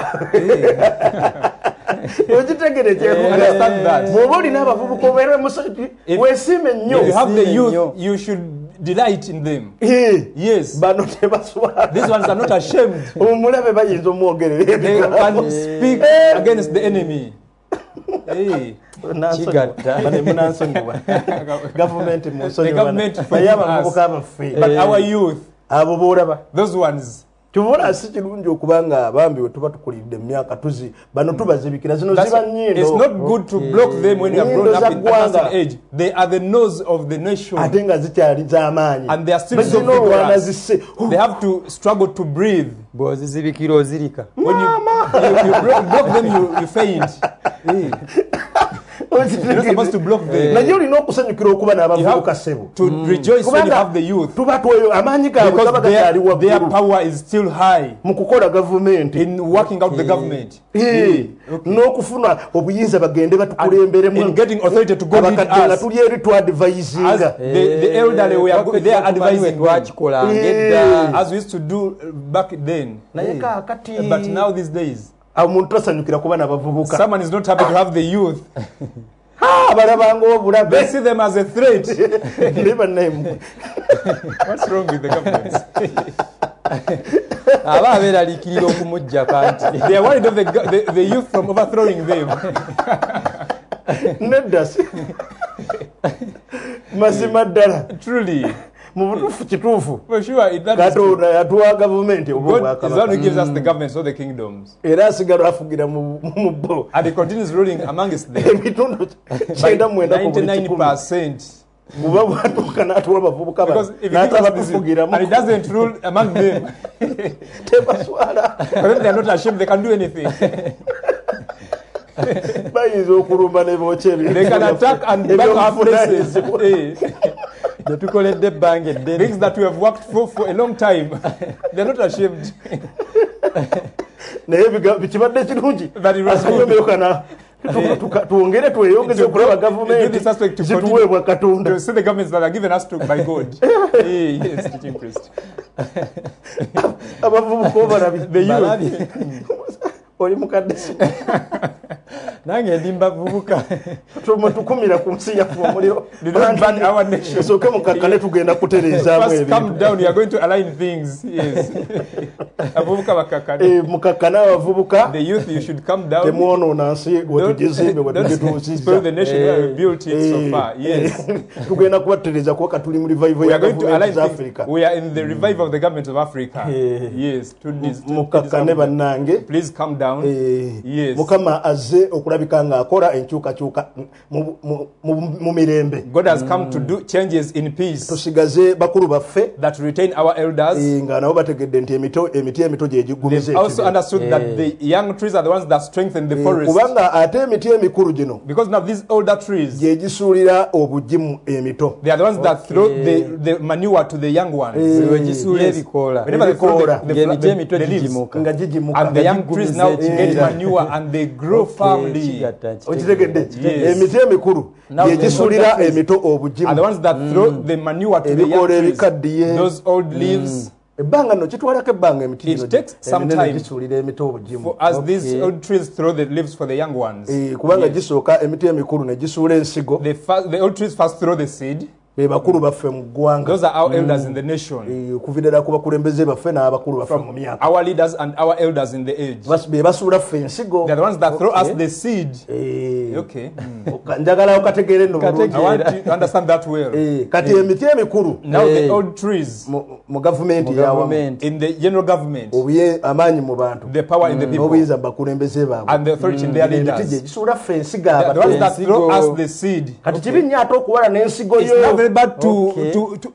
okitegere that. bw'oba olina abavubuka obeere weesiime nnyo If you have the youth, you should delight in them. Yes. bano tebaswala These ones are not ashamed. omulabe bayinza omwogerera They can speak against the enemy. Hey. munansonyiwa gavumenti The government naye forgive abavubuka us. baffe But our youth, abo boolaba those ones, kyobula si kirungi okuba nga abambi we tuba tukulidde mu myaka bano tubazibikira zino ziba it's nnyindo not good to block them when you are grown up in advanced age. They are the nose of the nation. ate nga zikyali z'amaanyi And they are still so Bazina olwana vigorous. zisse They have to struggle to breathe. Bw'ozizibikira ozirika. When you block them, you faint. Hey. You're not supposed to block them. naye olina okusanyukira okuba You n'abavubuka have ssebo to rejoice when you have the youth. tuba tweyo amaanyi gaabwe gaba Because gakyali their waggulu power is still high mu kukola gavumenti in working out the government. n'okufuna obuyinza bagende batukulemberemu In getting authority to go lead abakadde nga us. tuli eri As twadvisinga the elderly were they are advising them, twakikolanga edda. as we used to do back then. naye kaakati But now these days, omuntu tasanyukira kuba n'abavubuka someone is not happy to have the youth. balabanga They obulabe see them as a threat. ne bannayemu What's wrong with the government? Aba abeeraliikirira okumuggya kanti. They are worried of the youth from overthrowing them. nedda si mazima ddala Truly, mu butuufu kituufu for sure, that is true. katonda yatuwa gavumenti God is the one obwobwakabaka who gives us the governments, all the kingdoms. era asigala afugira mu bo And he continues ruling amongst them. ebitundu kyenda mwenda ku buli kikumi 99%. buba bwatuuka n'atuwa abavubuka Because if he gives n'ataba us this, tufugiramu and he doesn't rule among them, tebaswala but if they are not ashamed, they can do anything. bayinza okulumba ne bookya They can attack and back our places. Hey. Tukoledde ebbanga eddene. Things that we have worked for a long time. They're not ashamed. naye bikibadde kirungi But it was asanyomeyokana tuwongere tweyongeze okulaba gavumenti zituweebwa katonda to see the governments that are given us by God. Yes, teaching priest. abavubuka obalabye The youth. oli mukadde Nange ndi mbavubuka. tukumira ku nsi yaffe omuliro Do not burn our nation. esooke mukakkane tugenda kutereezaamu First come ebintu down, you are going to align things. Yes. Abavubuka bakakkane. mukakkane abavubuka The youth, you should come down. temwonoona nsi wetugezembe Don't spoil wetugituusizza the nation where we built it so far. Yes. tugenda kubatereeza kuba katuli mu revival We ya are going to align gavumenti za things. Africa We are in the revival of the government of Africa. Yes. mukakkane bannange Please come down. Yes. mukama azze okulabika ng'akola enkyukakyuka mu mirembe God has come to do changes in peace tusigaze bakulu baffe that retain our elders. nga nabo bategedde nti emiti emito gye gigumiza They've also understood that the young trees are the ones that strengthen the forest. kubanga ate emiti emikulu gino Because now these older trees, gye gisuulira obugimu emito they are the ones that throw the manure to the young ones. Wegisuula ebikoola. Whenever they throw Ng'emiti emito the leaves, gigimuka. nga gigimuka and the young trees now get Yeah. manure and they grow firmly. Kigatta, okitegedde Yes. emiti emikulu Now gye the gisuulira older trees emito Are the obugimu ones that throw the manure to the young ebikoola trees. ebikaddiye Those old leaves, ebbanga nno kitwalako ebbanga emiti It gino takes some eminene time gisuulira emito obugimu as these old trees throw the leaves for the young ones. kubanga gisooka emiti emikulu ne gisuula ensigo The old trees first throw the seed. be bakulu baffe mu ggwanga Those are our elders in the nation. okuviira ku bakulembeze baffe n'abakulu baffe mu myaka Our leaders and our elders in the age. be basuula ffe ensigo They're the ones that throw us the seed. Eh, Okay. njagala okategeere nno bulungi. I want you to understand that well. Kati emiti emikulu Now the old trees mu gavumenti yawamu government. in the general government, amaanyi mu bantu the power in the people, n'obuyinza mu bakulembeze baabwe and the authority in their emiti gye leaders. gisuula ffe ensigo The ones that abaffe throw us the seed. kati kibi nnyo ate okuwala n'ensigo It's not yo very bad Okay.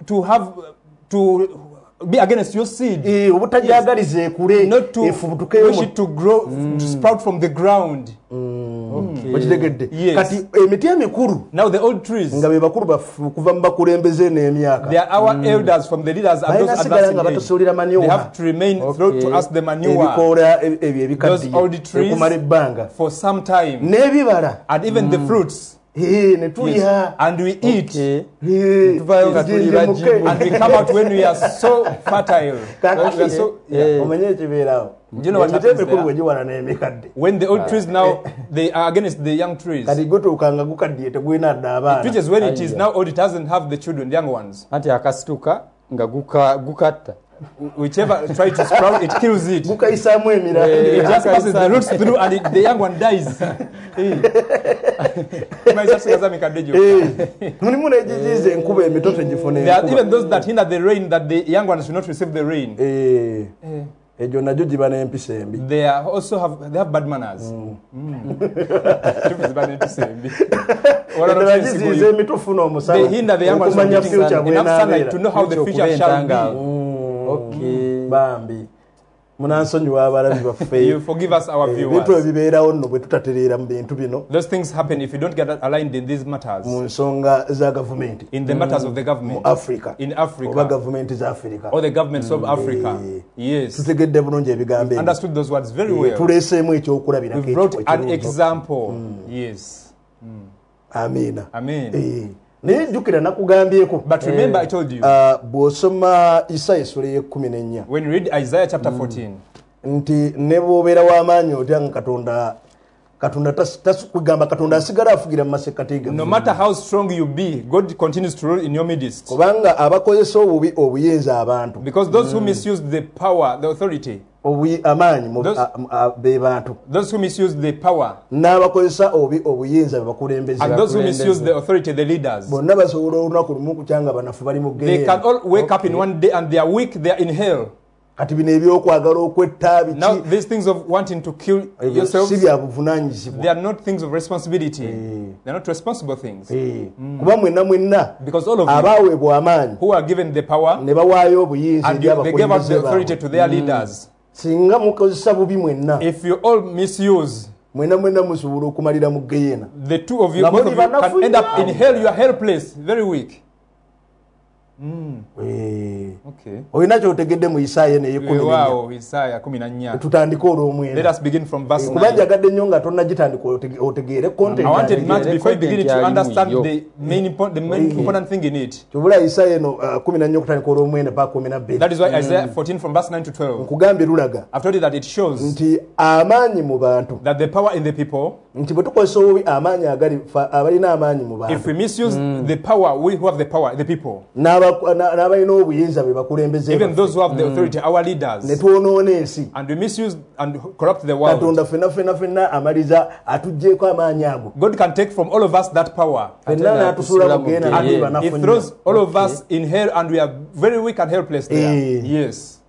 to be against your seed. obutajagaliza ekule Not to efubutukeyo wish it to grow, to sprout from the ground. okitegedde Yes. kati emiti emikulu Now the old trees, nga be bakulu baffe okuva mu bakulembeze n'emyaka they are our elders from the leaders and balina those sigala nga advancing age. batusuulira They manyowa have to remain throw to us the manure ebikoola ebyo Those old ebikaddiye trees okumala ebbanga for some time, n'ebibala and even the fruits. ne tulya And we eat, Tuvayo nga tuli bajibu. and we come out when we are so fertile. We are so, omanye ekibeerawo Do you know what emiti happens emikulu there? bwe giwala n'emikadde When the old trees now, they are against the young trees. kati gutuuka nga gukaddiye tegulina dda abaana Which is when it is now old, it doesn't have the children, the young ones. Anti akasituka nga gukatta. Whichever try to sprout, it kills it. gukayisaamu emirala It just passes the roots through and the young one dies. mulimu n'egiziiza enkuba emito tegifuna There are enkuba even those that hinder the rain, that the young ones should not receive the rain. egyo nagyo giba n'empisa embi They are also have bad manners. endala giziiza emito funa They hinder the young ones from omusana getting future enough sunlight bwenaabeera to know how the future shall be. bambi munansonyiwa abalabi baffe You forgive us our ebintu viewers. ebibeerawo nno bwe tutatereera mu bintu bino Those things happen if you don't get aligned in these matters, mu nsonga za gavumenti in the matters of the mu government, africa in oba Africa, gavumenti za afirika or the governments of Africa. Yes. tutegedde bulungi ebigambo ebyo Understood those words very well. tuleeseemu ekyokulabirako We brought ekyo an ekirungi. example. Yes. amiina Amen. naye jjukira nakugambyeko But remember, I told you, bw'osoma Isaya essula y'e14 when you read Isaiah chapter 14, nti ne bw'obeera w'amaanyi otya nga kugamba katonda asigala afugira mu masekkati no matter how strong you be, God continues to rule in your midst. kubanga abakozesa obubi obuyinza abantu Because those who misuse the power, the authority, amaanyi be bantu those who misuse the power, n'abakozesa obubi obuyinza be bakulembeze and those who misuse the authority, the leaders, bonna basobola olunaku lumu kukyanga banafu bali mu they can geera all wake up in one day and they are weak, they are in hell. kati bino ebyokwagala okwetta Now, biki these things of wanting to kill ebyo yourselves, si bya buvunaanyizibwa they are not things of responsibility. They're not responsible things. kuba mwenna Because all of you abaaweebwa amaanyi who are given the power, ne bawaayo obuyinza and eri they gave up the abakulembeze authority baabwe to their leaders, singa mukozesa bubi mwenna if you all misuse, mwenna musobola okumalira mu geyeena the two of you, Nga both boli of you banafu can end up nnyo. in hell. You are helpless, very weak. Okay. Olina kyotegedde mu Isaaya ne Wow, Isaiah 14. tutandika olw'omwenda. Let us begin from verse 9. Kuba njagadde nnyo nga tonnagitandika otegeere content. I wanted much before beginning to understand the main important thing in it. Kyobula Isaaya eno 14 okutandika olw'omwenda paka 12. That is why Isaiah 14 from verse 9 to 12. Nkugambye lulaga. I've told you that it shows Nti amaanyi mu bantu. that the power in the people, Nti bwe tukozesa obubi amaanyi abalina amaanyi mu bantu. if we misuse the power, we who have the power, the people, n'abalina obuyinza be bakulembeze. even those who have the authority, our leaders, Ne twonoona ensi. and we misuse and corrupt the world. Katonda ffenna amaliza atuggyeko amaanyi ago. God can take from all of us that power. Ffenna n'atusuula mu geena And n'atuba He throws all of us in hell, and we are very weak and helpless there. Yes.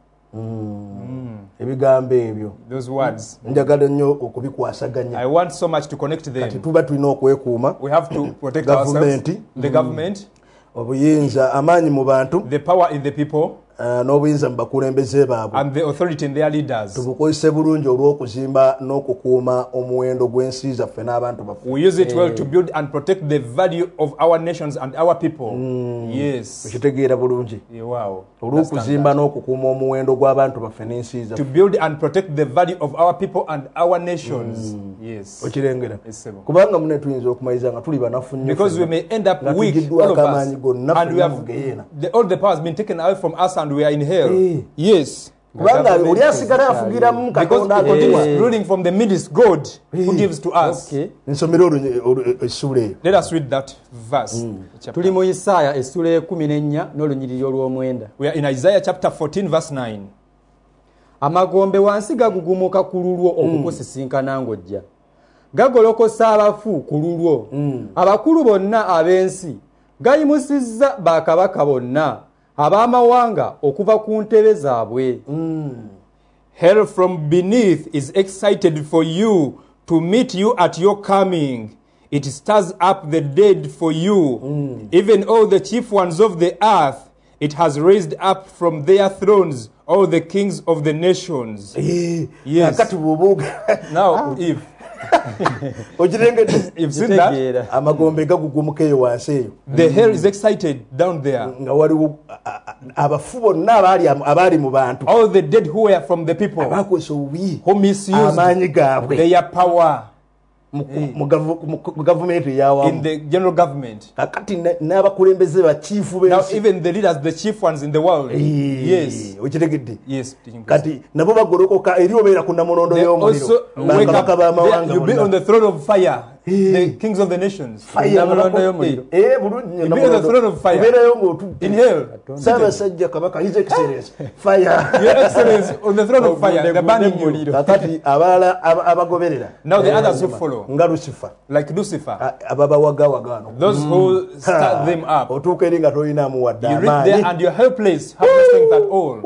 Ebigambo ebyo Those words. njagala nnyo okubikwasaganya. I want so much to connect Kati them. tuba tulina okwekuuma. We have to protect Government. ourselves. The government, Obuyinza amaanyi mu bantu the power in the people, n'obuyinza mu bakulembeze baabwe. and the authority in their leaders. Tubukozese bulungi olw'okuzimba n'okukuuma omuwendo gw'ensi zaffe n'abantu baffe. We use it well to build and protect the value of our nations and our people. Yes. Ekitegeera bulungi. Yeah, wow. Olw'okuzimba n'okukuuma omuwendo gw'abantu baffe n'ensi To zaffe. build and protect the value of our people and our nations. Yes. Okirengera. Yes, sir. Kubanga mune tuyinza okumaliza nga tuli banafu nnyo. Because we may end up Nga weak, tugiddwako all of us, amaanyi gonna and we ffenna mu have geyeena. all the power has been taken away from us, and we are in hell. Yes. Kubanga oli asigala afugiramu Because Katonda he continues akotiwa. ruling from the midst, God who gives to us. Okay. Nsomera essula eyo. Let us read that verse. Chapter. Tuli mu Isaaya essula 14 n'olunyiriri olw'omwenda. We are in Isaiah chapter 14 verse 9. Amagombe wansi gagugumuka ku lulwo okukusisinkana ng'ojja. Gagolokosa abafu ku lulwo. Abakulu bonna ab'ensi gayimusizza bakabaka bonna ab'amawanga okuva ku ntebe zaabwe. Hell from beneath is excited for you to meet you at your coming. It stirs up the dead for you. Even all the chief ones of the earth, it has raised up from their thrones all the kings of the nations. Yes. Akati bw'obuuga. Now, if Okirengedde. you've seen that, Kitegeera. Amagombe gagugumuka eyo wansi eyo. the hell is excited down there. Nga waliwo abafu bonna abaali mu bantu. All the dead who were from the people Abakozesa obubi who misused amaanyi gaabwe their power mu gavumenti eyawamu. in the general government. Kakati n'abakulembeze bakiifu Now, b'ensi. even the leaders, the chief ones in the world. Yes. Okitegedde. Yes. Kati nabo bagolokoka eri obeera ku nnamulondo They y'omuliro. also wake up. Bakabaka b'amawanga You'll be on the throne of fire. The kings of the nations. Nnamulondo y'omuliro. Bulungi nnyo You'll be on the throne of fire. obeerayo ng'otudde. In hell. Ssaabasajja kabaka his excellence fire. Your excellency on the throne of fire. The burning you. Kakati abalala abagoberera Now the others who follow. nga Lucifer Like Lucifer. ababawagawaga wano. Those who start them up. Otuuka eri nga tolinamu wadde You reach there amaanyi. and you're helpless. Have no strength at all.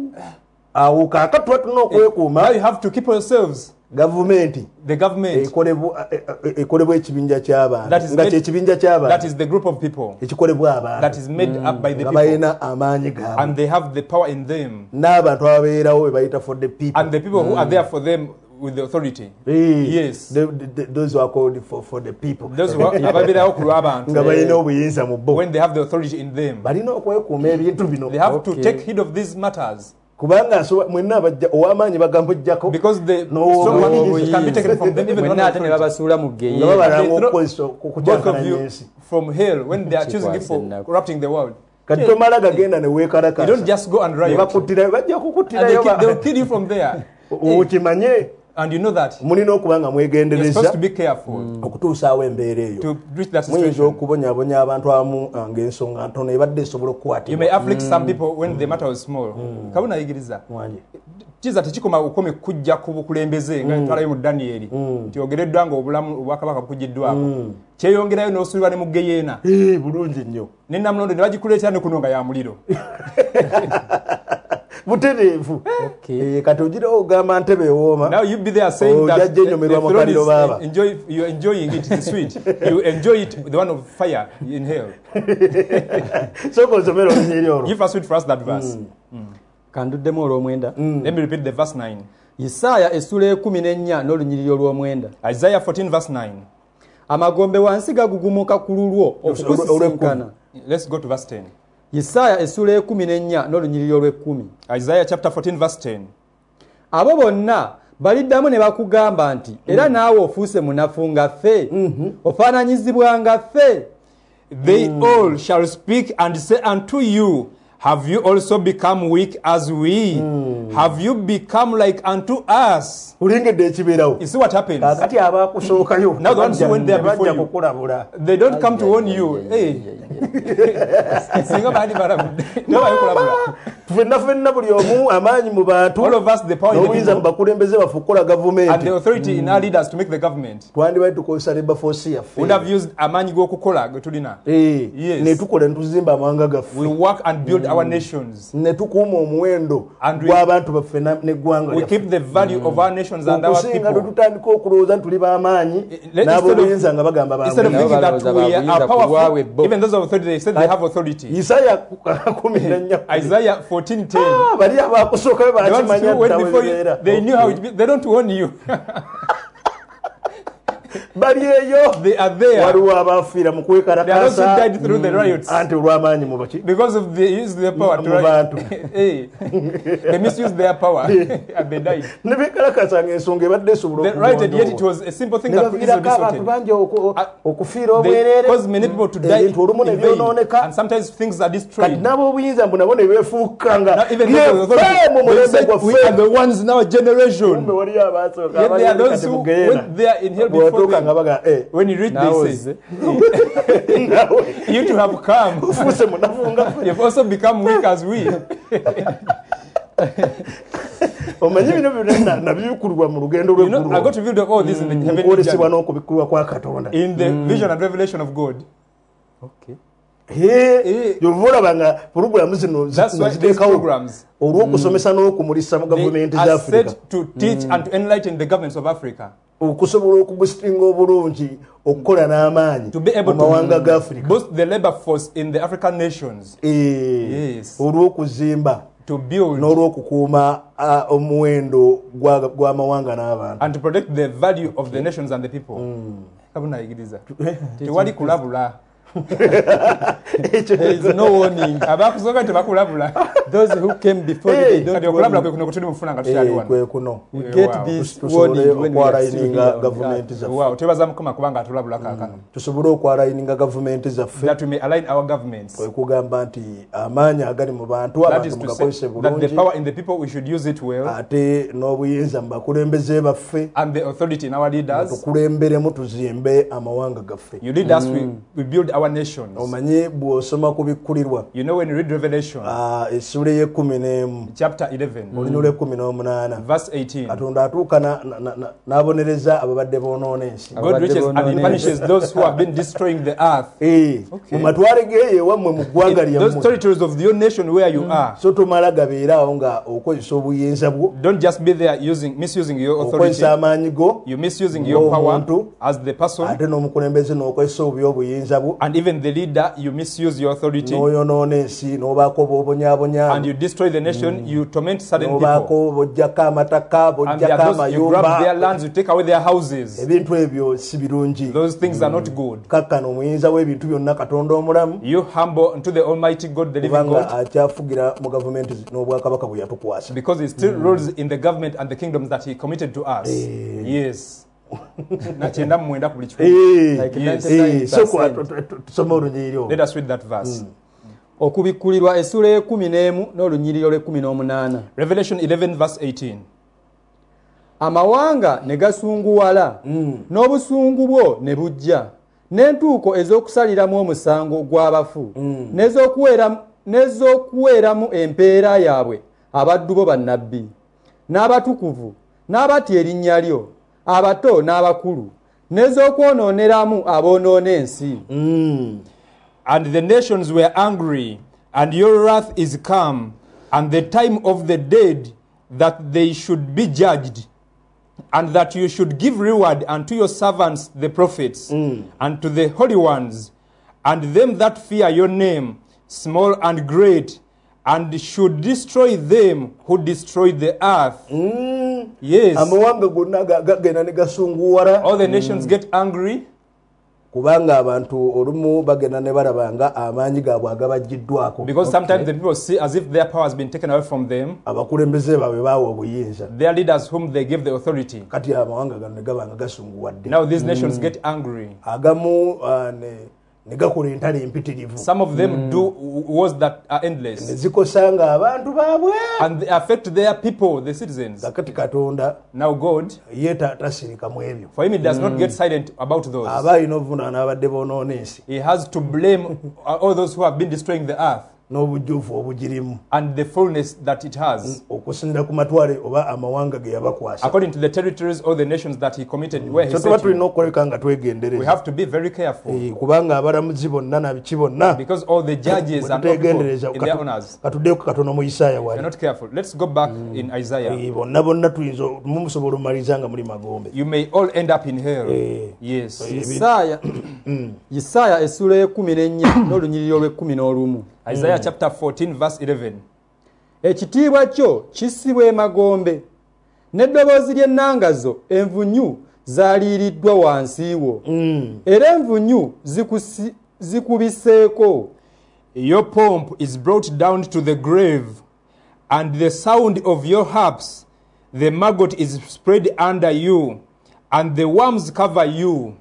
Awo kaakati tuba tulina Now okwekuuma you have to keep yourselves. gavumenti The government. ekolebwa ekibinja ky'abantu That is nga made- kyekibinja That ky'abantu is the group of people ekikolebwa abantu that is made up by the nga people. balina amaanyi gaabwe And they have the power in them. n'abantu ababeerawo be bayita for the people. And the people who are there for them with the authority. Yes. Those who are called for the people Those who ababeerawo ku lw'abantu. nga balina obuyinza mu bo When they have the authority in them. balina okwekuuma ebintu bino They have to take heed of these matters. kubanga mwenna abajja ow'amaanyi bagambojjako Because the No, strong no, ones can be taken from them even Mwenna ate ne when babasuula mu nga geyeena. babalanga They throw okukozesa both of okukyakalanya you ensi from hell when they are choosing it for corrupting the world. kati tomala gagenda ne You weekalakasa don't just go and ne riot. bakuttirayo bajja And kukuttirayo they'll kill you from there. okimanye And you know that. mulina okuba nga You're supposed mwegendereza to be careful okutuusaawo embeera eyo to reach that muyinza situation. okubonyaabonya abantu abamu ng'ensonga ntono ebadde esobola You may okukwatibwa afflict some people when the matter was small. Kabona ayigiriza. Kiza tekikoma ukome kujja ku bukulembeze nga ntwalayo mu Danieli. Nti ogereddwa nga obulamu obwakabaka bukujiddwako. Kyeyongerayo n'osulibwa ne mu geyeena. bulungi nnyo Ne Namulondo ne bagikuleetera ne kuno nga ya muliro. butereevu kati ogirawo ogamba ntebe ewooma Now you be there saying that Ojajja enyomerwa mu kaliro baaba. you're enjoying it, it's sweet. You enjoy it, the one of fire in hell. sooka osomera olunyiri olwo Give us sweet for us that verse. Kanduddemu olw'omwenda. Let me repeat the verse 9. Isaaya essula 14 n'olunyiriri olw'omwenda. Isaiah 14 verse 9. Amagombe wansi gagugumuka ku lulwo okukusisinkana. Let's go to verse 10. Yesaya essula 14 n'olunyiriri olw'10. Isaiah chapter 14 verse 10. Abo bonna baliddamu ne bakugamba nti era naawe ofuuse munafu nga ffe ofaananyizibwa nga ffe. They all shall speak and say unto you, have you also become weak as we? Have you become like unto us? ulingedde ekibeerawo. You see what happens? Kakati abakusookayo Now the ones who went there before bajja you, kukulabula. they don't come to warn you. Hey. Singa bali barabudde. Tebayi kulabula. Ffenna buli omu amaanyi mu bantu All of us, the power in the n'obuyinza mu people bakulembeze baffe okukola and the gavumenti. authority in our leaders to make the government. Twandibadde tukozesa labour force yaffe. Would have used amaanyi g'okukola ge tulina. Yes. ne tukola ne tuzimba amawanga gaffe. We work and build our nations. Ne tukuuma omuwendo And we- gw'abantu baffe n'eggwanga We lyaffe. keep the value of our nations and our Okusinga people. tutandika okulowooza nti tuli b'amaanyi Let- n'ab'obuyinza nga bagamba Instead of b'amaanyi. thinking that Baloza we babuyinza are powerful, kuwawe bo. even those of authority, they said they have authority. Isaya 14. Isaiah 14:10. Bali abakusookayo The ones bakimanya who went dda before bwe you, bibeera. they knew how it be. They don't warn you. Bali eyo They are there. waliwo abaafiira mu They are those who kwekalakaasa died through the riots anti olw'amaanyi mu baki because of the use their power to Mu bantu. riot. Hey, they misused their power and they died. ne beekalakaasa ng'ensonga ebadde esobola They rioted, yet it okugondoolwa. was a simple thing ne that could easily be baviirako abantu sorted. bangi okufiira They obwereere caused many people to die ebintu olumu ne in vain, byonooneka and sometimes things are kati destroyed. n'ab'obuyinza mbu nabo ne beefuuka nga Now, even those of the yeffe mu authority, they mulembe said, we are gwaffe the ones in our kumbe generation. waliyo abaasooka Yet there are abali those kati who mu Geyeena. went there in hell before bw'otuuka nga them. baga When you read, Now they is say, nawe you to have come. ufuuse munafu nga ffe. You've also become weak as we. omanyi bino byonna nabibikulirwa mu lugendo You know, I got lw'eggulu to reveal all this in the heavenly okwolesebwa journey, n'okubikulirwa kwa katonda in the vision and revelation of God. Okay. gyova olaba nga puroguramu zino That's why these ziteekawo programs, olw'okusomesa n'okumulisa mu they gavumenti za are Afrika set to teach and to enlighten the governments of Africa, okusobola okubusitinga obulungi okukola n'amaanyi to be able mu mawanga ga to Afrika boost the labor force in the African nations, Yes. olw'okuzimba to build n'olw'okukuuma omuwendo gw'amawanga n'abantu and to protect the value of the nations and the people. Kabunayigiriza. Tewali kulabula. There is no warning. Abakusooka tebakulabula. Those who came before you, they Kati don't okulabula warn kwe you. kuno kutuli mufuna nga tukyali wano. kwe kuno We get Wow. this tusobole warning when we are still here okwalayininga on gavumenti earth. zaffe Wow, twebaza Mukama kubanga atulabula kaakano. tusobole okwalayininga gavumenti zaffe That we may align our governments. kwe kugamba nti amaanyi agali mu bantu That abantu is to mugakozese say that the bulungi power in the people, we should use it well, ate n'obuyinza mu bakulembeze baffe and the authority in our leaders. tukulemberemu tuzimbe amawanga gaffe You lead us, we build our nations. omanyi bw'osoma ku bikkulirwa You know, when you read Revelation, essula y'ekumi chapter 11, olunyi lw'ekumi n'omunaana verse 18, katonda atuuka n'abonereza ababadde boonoona ensi God reaches and he punishes those who have been destroying the earth. mu matwale geeyo ewammwe mu ggwanga In those lyammwe territories of your nation where you are, so tomala gabeeraawo nga okozesa obuyinza bwo don't just be there misusing your authority. okozesa amaanyi go You're misusing your power as the person, ate n'omukulembeze n'okozesa obubi obuyinza bwo and even the leader, you misuse your authority, n'oyonoona ensi n'obaako and b'obonyaabonya you destroy the nation, you torment certain people. n'obaako bojjako amataka And there bojjako are those, you grab their amayumba lands, you take away their houses. ebintu ebyo si birungi Those things are not good. kakkano omuyinza w'ebintu byonna katonda omulamu You humble unto the Almighty God, the living kubanga God, akyafugira mu gavumenti n'obwakabaka bwe yatukwasa because He still rules in the government and the kingdoms that He committed to us. Yes. Nakyenda mu mwenda ku buli kikulu. Like Yes. 99%. tusome olunyiriri olwo Let us read that verse. Okubikkulirwa essula y'ekumi n'olunyiriri olw'18. Revelation 11 verse 18. Amawanga ne gasunguwala n'obusungu bwo ne bujja n'entuuko ez'okusaliramu omusango gw'abafu n'ez'okuweeramu empeera yaabwe abaddu bo bannabbi n'abatukuvu n'abatya erinnya lyo abato n'abakulu n'ez'okwonooneramu aboonoona ensi. And the nations were angry, and your wrath is come, and the time of the dead that they should be judged, and that you should give reward unto your servants the prophets, and to the holy ones, and them that fear your name, small and great, and should destroy them who destroy the earth. Yes. amawanga gonna gagenda ne gasunguwala All the nations get angry. kubanga abantu olumu bagenda ne balabanga amaanyi gaabwe agabagiddwako. Because sometimes the people see as if their power has been taken away from them. Abakulembeze baabwe baawa obuyinza. Their leaders whom they give the authority. Kati amawanga gano ne gabanga gasunguwadde. Now these nations get angry. Agamu ne gakola entalo empitirivu. Some of them do wars that are endless. Ne zikosanga abantu baabwe. And they affect their people, the citizens. Kakati Katonda. Now God, ye tasirika mu ebyo. for him, he does not get silent about those. Aba alina obuvunaana abadde boonoona ensi. He has to blame all those who have been destroying the earth. N'obujjuvu obugirimu. And the fullness that it has. Okusinziira ku matwale oba amawanga ge yabakwasa. According to the territories or the nations that he committed, where he So set tulina you. okuleka nga twegendereza. We have to be very careful. Kubanga abalamuzi bonna nabiki bonna. Because all the judges and all people in their honors. Katuddeeko katono mu Isaaya If wali. you're not careful, let's go back in Isaiah. Bonna tuyinza mumusobola omaliza nga muli magombe. You may all end up in hell. Yes. Isaaya essula y'e14 n'olunyiriri olw'e11. Isaiah chapter 14 verse 11. Ekitiibwa kyo kissibwa emagombe, n'eddoboozi ly'ennangazo envunyu zaaliiriddwa wansi wo, era envunyu zikubiseeko. Your pomp is brought down to the grave, and the sound of your harps, the maggot is spread under you, and the worms cover you.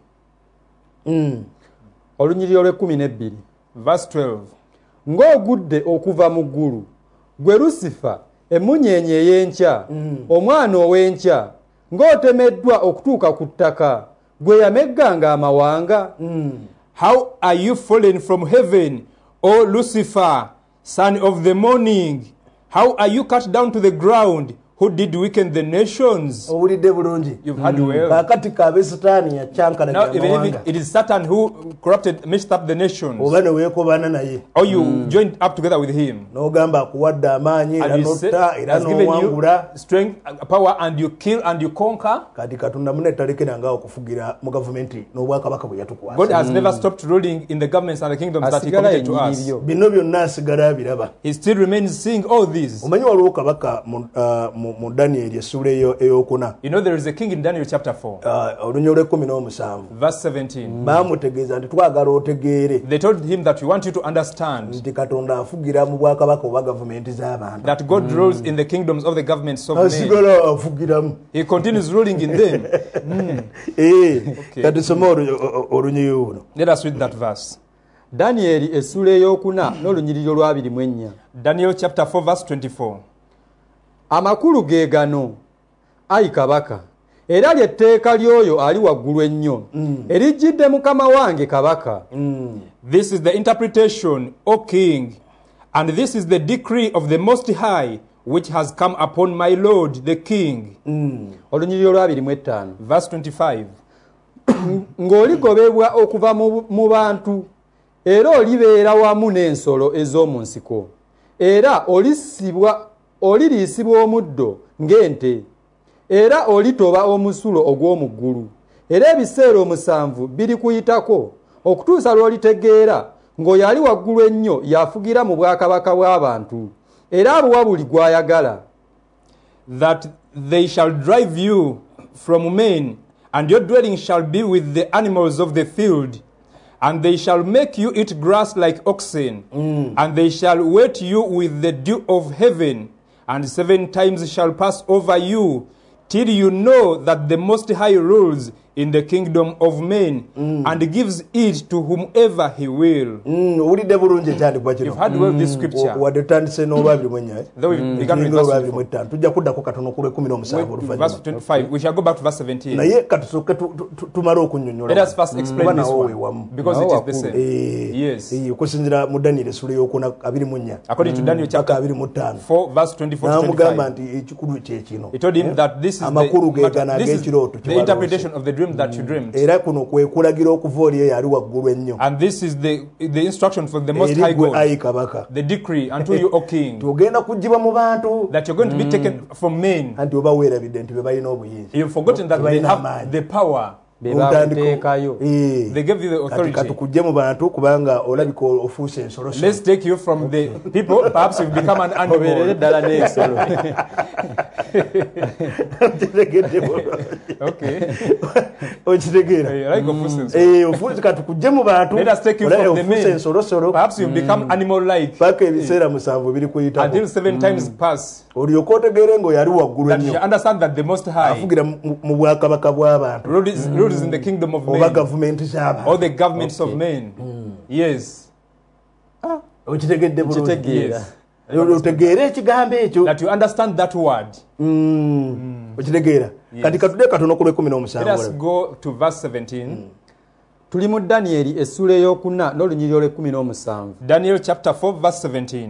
Olunyiriri olw'e12. Verse 12. Ng'ogudde okuva mu ggulu, gwe Lusifa, emmunyeenye ey'enkya, omwana ow'enkya, ng'otemeddwa okutuuka ku ttaka, gwe yamegganga amawanga. How are you fallen from heaven, O Lucifer, son of the morning? How are you cut down to the ground, who did weaken the nations? Owulidde bulungi. You've heard well. Kakati kabe Sataani yacankana Now, even amawanga. if it is Satan who corrupted, messed up the nations, Oba ne weekobana naye. or you joined up together with him, N'ogamba akuwadde amaanyi era and you say, n'otta era has given n'owangula. you strength, power, and you kill and you conquer. Kati Katonda mune talekera nga okufugira mu gavumenti n'obwakabaka bwe yatukwasa. God has never stopped ruling in the governments and the kingdoms that he committed to us. Bino byonna asigala abiraba. He still remains seeing all these. Omanyi waliwo kabaka mu Daniel essula eyokuna. You know there is a king in Daniel chapter 4, Olunyiriri olw'e17. verse 17. Baamutegeeza nti twagala otegeere They told him that we want you to understand nti Katonda afugira mu bwakabaka oba gavumenti z'abantu. that God rules in the kingdoms of the governments of men. Asigala afugiramu. He continues ruling in them. Kati soma olunyiriri luno. Let us read that verse. Danyeri essula ey'okuna n'olunyiriri olw'24. Daniel chapter 4 verse 24. Amakulu ge gano, ayi kabaka, era ly'etteeka ly'oyo ali waggulu ennyo, erijjidde mukama wange kabaka. This is the interpretation, O king, and this is the decree of the Most High, which has come upon my lord the king. Olunyiriri olw'25. Verse 25. Ng'oligobebwa okuva mu bantu, era olibeera wamu n'ensolo ez'omu nsiko, era oliriisibwa omuddo ng'ente, era olitoba omusulo ogw'omu ggulu, era ebiseera 7 birikuyitako okutuusa lw'olitegeera ng'oyo ali waggulu ennyo yafugira mu bwakabaka bw'abantu, era abuwa buli gw'ayagala. That they shall drive you from men, and your dwelling shall be with the animals of the field, and they shall make you eat grass like oxen, and they shall wet you with the dew of heaven, and 7 times shall pass over you, till you know that the Most High rules in the kingdom of men, and gives it to whomever he will. Owulidde bulungi ekyandikwa kino. You've heard well this scripture. Wadde tutandise n'olw'abiri Though we began with verse 24. tujja kuddako katono ku lw'17 Verse 25. We shall go back to verse 17. naye katusooke tumale okunnyonnyola. Let us first explain this one, because it is the same. Yes. okusinziira mu Daniel essula ey'okuna 24 According to Daniel chapter 25 4 verse 24 to n'amugamba 25. nti ekikulu kye kino. He told him that this is Amakulu ge gano this is ag'ekirooto the interpretation of the dream that you dreamed. Era kuno kwe kulagira okuva oli eyo ali waggulu ennyo. And this is the instruction from the Most Eri High gwe ayi God, kabaka. the decree unto you, O king, Togenda kuggyibwa mu bantu. that you're going to be taken from men. Anti oba weerabidde nti be balina obuyinza. You've forgotten that they Tebalina have amaanyi. the power. Be bakuteekayo. They gave you the authority. Katukujje mu bantu kubanga olabika ofuuse ensolo. Let's take you from the people. Perhaps you've become an Obeerere animal. ddala n'ensolo. Okay. Okitegeera. Like ofuuse. Ofuuse katukujje mu bantu. Let us take you from the ofuuse men. ensolo. Perhaps you've become animal-like. Paka ebiseera 7 biri kuyitako. Until 7 times pass. Olyoka otegeere ngo yali waggulu That you ennyo. understand that the Most High Afugira mu bwakabaka bw'abantu. rules in the kingdom of Oba men. gavumenti z'abantu. Or the governments of men. Yes. Okitegedde bulungi. Kitegeera. Otegeera ekigambo ekyo. That you understand that word. Okitegeera. Kati katudde katono ku Let us 17. go to verse 17. Tuli mu Danyeri essula ey'okuna n'olunyiriro lw'17. Daniel chapter 4 verse 17.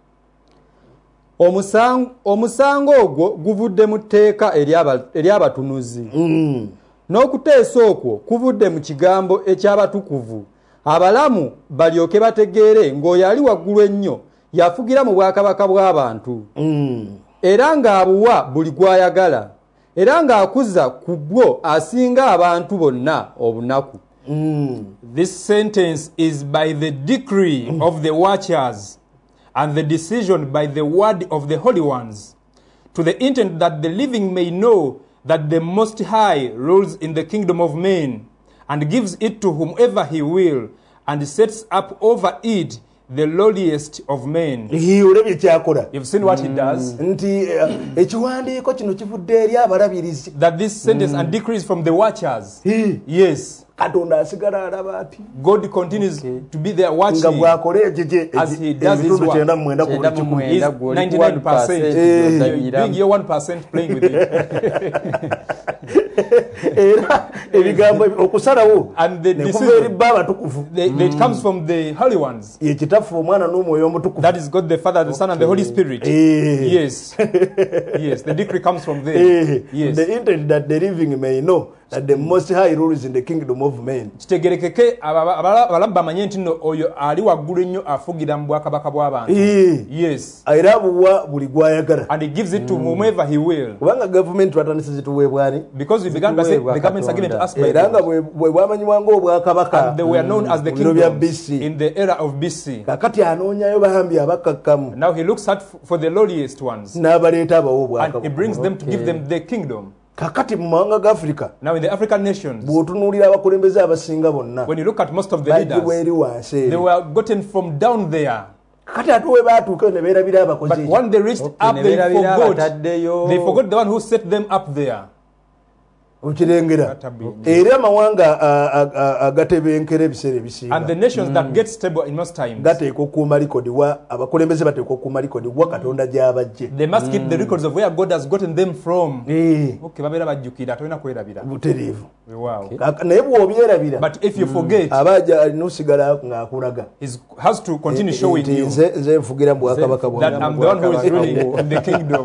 Omusango ogwo guvudde mu tteeka ery'abatunuzi. N'okuteesa okwo kuvudde mu kigambo eky'abatukuvu. Abalamu balyoke bategeere ng'oyo ali waggulu ennyo yafugira mu bwakabaka bw'abantu. Era ng'abuwa buli gw'ayagala. Era ng'akuza ku bwo asinga abantu bonna obunaku. This sentence is by the decree of the watchers and the decision by the word of the holy ones, to the intent that the living may know that the Most High rules in the kingdom of men and gives it to whomever he will and sets up over it the lowliest of men. Olebye kyakola. You've seen what he does. Nti ekiwandiiko kino kivudde eri abalabirizi. That this sentence and decree is from the watchers. Yes. Katonda asigala alaba ati. God continues to be there watching. Nga bw'akola ekye As he does his work. 99 ku buli kimu. He's 99%. Being your 1% playing with it. Era ebigambo okusalawo And the ne kuva eri decision, bba abatukufu. it comes from the holy ones. Ye kitaffe omwana n'omwoyo omutukufu. That is God the Father, the Son, and the Holy Spirit. Yes. Yes, the decree comes from there. Yes. The intent that the living may know that the Most High rules in the kingdom of men. Kitegerekeke abalamu bamanye nti nno oyo ali waggulu ennyo afugira mu bwakabaka bw'abantu. Yes. Era abuwa buli gw'ayagala. And he gives it to whomever he will. Kubanga gavumenti batandise zituweebwani. Because we began by saying the governments are given to us by Era nga God. bwe bwamanyibwanga obwakabaka. And they were known as the mu biro bya kingdoms BC. in the era of BC. Kakati anoonyayo bambi abakakkamu. Now he looks at for the lowliest ones. N'abaleeta abawo And obwakabaka. he brings them to give them the kingdom. Kakati mu mawanga ga Africa Now in the African nations, bw'otunuulira abakulembeze abasinga bonna when you look at most of the bajjibwa leaders, eri wansi they eri. were gotten from down there. Kakati ate we baatuuka ne beerabira abakozi But ekyo. when they reached up, they neberabira forgot. abataddeyo. They forgot the one who set them up there. Okirengera. Era amawanga agatebenkera ebiseera ebisinga And the nations that get stable in most times, gateekwa okuuma likodi wa abakulembeze bateekwa okuuma likodi wa Katonda gy'abajje. they must keep the records of where God has gotten them from. Okay, babeera bajjukira tolina kwerabira. Butereevu. Wow. Naye bw'obyerabira But if you forget, abajja alina osigala ng'akulaga he has to continue showing nti you nze nfugira mu bwakabaka that bwange. I'm the one who is ruling in the kingdom.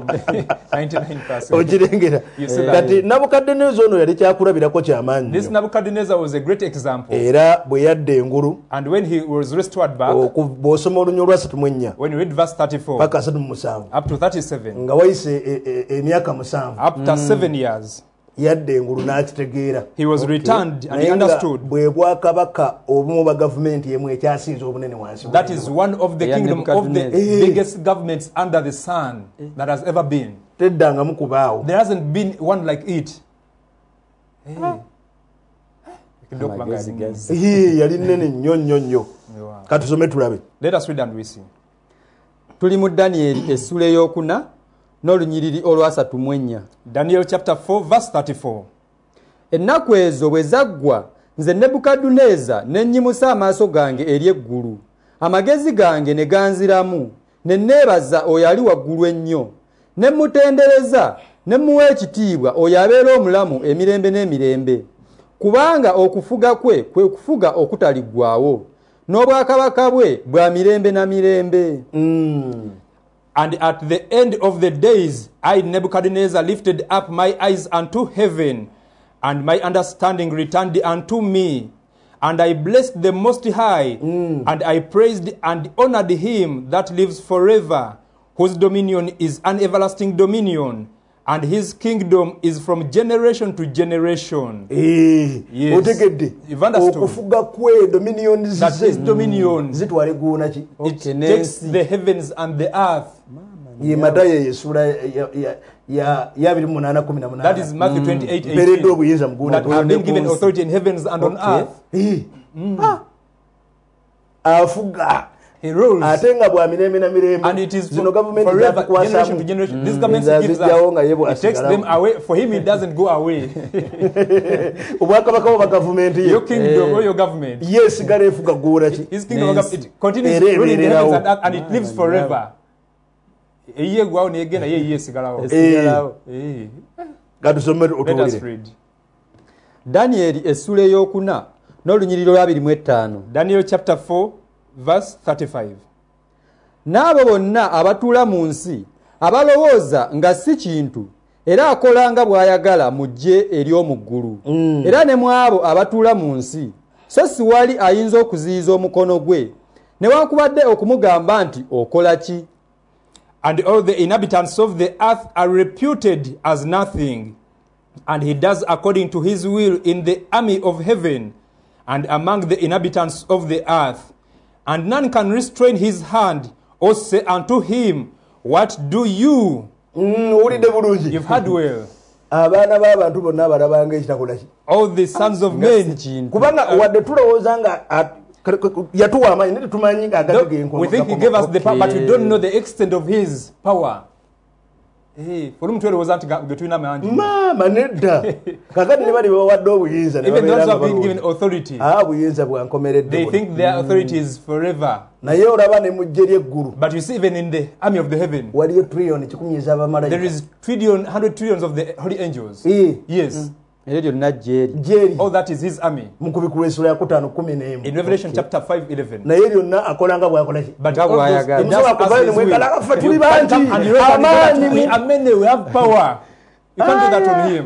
99%. Okirengera. You see that? Kati Nabukadduneeza ono yali kyakulabirako ky'amaanyi This nnyo. Nebuchadnezzar was a great example. Era bwe yadda engulu And when he was restored back, bw'osoma olunyo lwa 34 when you read verse 34 paka 37 up to 37, nga wayise emyaka 7 after 7 years, yadda engulu n'akitegeera. he was returned and Naye he nga understood. bwe bwakabaka obumu bwa gavumenti yemu ekyasinze obunene wansi. That is one of the Yeah, kingdom of the Nebuchadnezzar. biggest governments under the sun that has ever been. Teddangamu kubaawo. There hasn't been one like it. Hey. Amagezi gazi. Yali nnene nnyo nnyo nnyo. Katusome tulabe. Let us read and we see. Tuli mu Danyeri essula ey'okuna n'olunyiriri olw'34. Daniel chapter 4 verse 34. Ennaku ezo bwe zaggwa nze Nebukadduneeza ne nnyimusa amaaso gange eri eggulu. Amagezi gange ne ganziramu ne neebaza oyo ali waggulu ennyo. Ne mutendereza ne muwa ekitiibwa oyo abeera omulamu emirembe n'emirembe. Kubanga okufuga kwe kwe kufuga okutaliggwaawo. N'obwakabaka bwe bwa mirembe na mirembe. And at the end of the days, I, Nebuchadnezzar, lifted up my eyes unto heaven, and my understanding returned unto me. And I blessed the Most High, and I praised and honored him that lives forever, whose dominion is an everlasting dominion, and his kingdom is from generation to generation. Yes. Otegedde You've understood. okufuga kwe dominions That his dominion, zitwale guuna ki it takes the heavens and the earth. ye Matayo yesura ya 28:18 That is Matthew 28:18. Mpereddwa obuyinza mu guuna That have been given authority in heavens and on earth. afuga He rules. ate nga bw'amirembe na mirembe And it is zino gavumenti forever, generation to zazikwasaamu generation. This government gives Zazijjawo nga ye us. It takes them away. For him, it doesn't go away. obwakabaka bwa gavumenti ye Your kingdom or your government. ye esigala efuga guuna ki His kingdom it continues Era ruling the heavens ebeererawo. and earth, and it lives forever. Eyiye gwawo negenda ye ye sigalawo. gatusome Let us otuwulire read. Danyeri essula ey'okuna n'olunyiriro lwa 25. Daniel chapter 4 verse 35. N'abo bonna abatuula mu nsi abalowooza nga si kintu era akola nga bw'ayagala mu ggye ery'omu ggulu era ne mu abo abatuula mu nsi so si wali ayinza okuziyiza omukono gwe newankubadde okumugamba nti okola ki. And all the inhabitants of the earth are reputed as nothing, and he does according to his will in the army of heaven and among the inhabitants of the earth. And none can restrain his hand or say unto him, what do you? owulidde bulungi You've heard well. abaana b'abantu bonna abalabanga ekitakola ki All the sons of men. kubanga wadde tulowooza nga yatuwa amaanyi naye tetumanyi We think he gave us the power, but we don't know the extent of his power. Hey, for him to represent between them and maama nedda kakati ne bali bawadde obuyinza ne even those babeera who have been nga given balowooza, authority, buyinza bwankomeredde they buno." think their authority is forever. naye olaba ne mu ggye ly'eggulu But you see, even in the army of the heaven, waliyo trillion 10 ez'abamalayika there is 100 trillions of the holy angels. Yes. Eryo lyonna gyeri. gyeri All that is his army. mu kubikulu essula ya 5:11 In Revelation chapter 5:11. naye lyonna akola nga bw'akola ki But Nga all those, bw'ayagala. just Temusobola as kuvayo ne his will. mwekala ffe tuli You can't bangi come and you reckon amaanyi that we are many, we have power. You can't do that on him.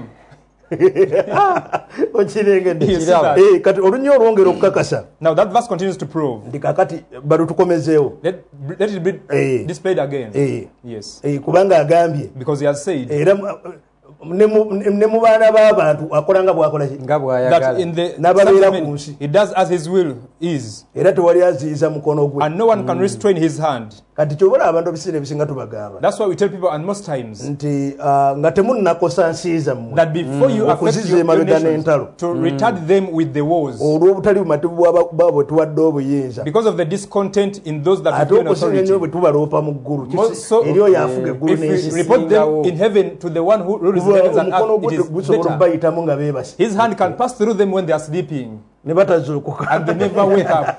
okirengedde You see that? kati olunnya olwongera okukakasa Now that verse continues to prove. nti kakati balo tukomezeewo Let it be displayed again. Yes. kubanga agambye Because he has said era ne mu baana b'abantu akola nga bw'akola ki Nga that bw'ayagala. in the N'ababeera sons of ku men, nsi. he does as his will is, era tewali aziyiza mukono gwe and no one can restrain his hand. kati kyobola abantu ebiseera ebisinga tubagamba That's why we tell people, and most times, nti nga temunnakosa nsi zammwe that before you affect Okuziza your emabega nations, n'entalo. to retard them with the wars, olw'obutali bumativu bwabo tuwadde obuyinza because of the discontent in those that have ate given okusinga ennyo authority. bwe tubaloopa mu ggulu So, eri oyo afuga eggulu if we n'ensi report them in heaven to the one who rules the kuba heavens and omukono earth, gwe it is gusobola better. okubayitamu nga beebase His hand can pass through them when they are sleeping, ne batazuukuka and they never wake up.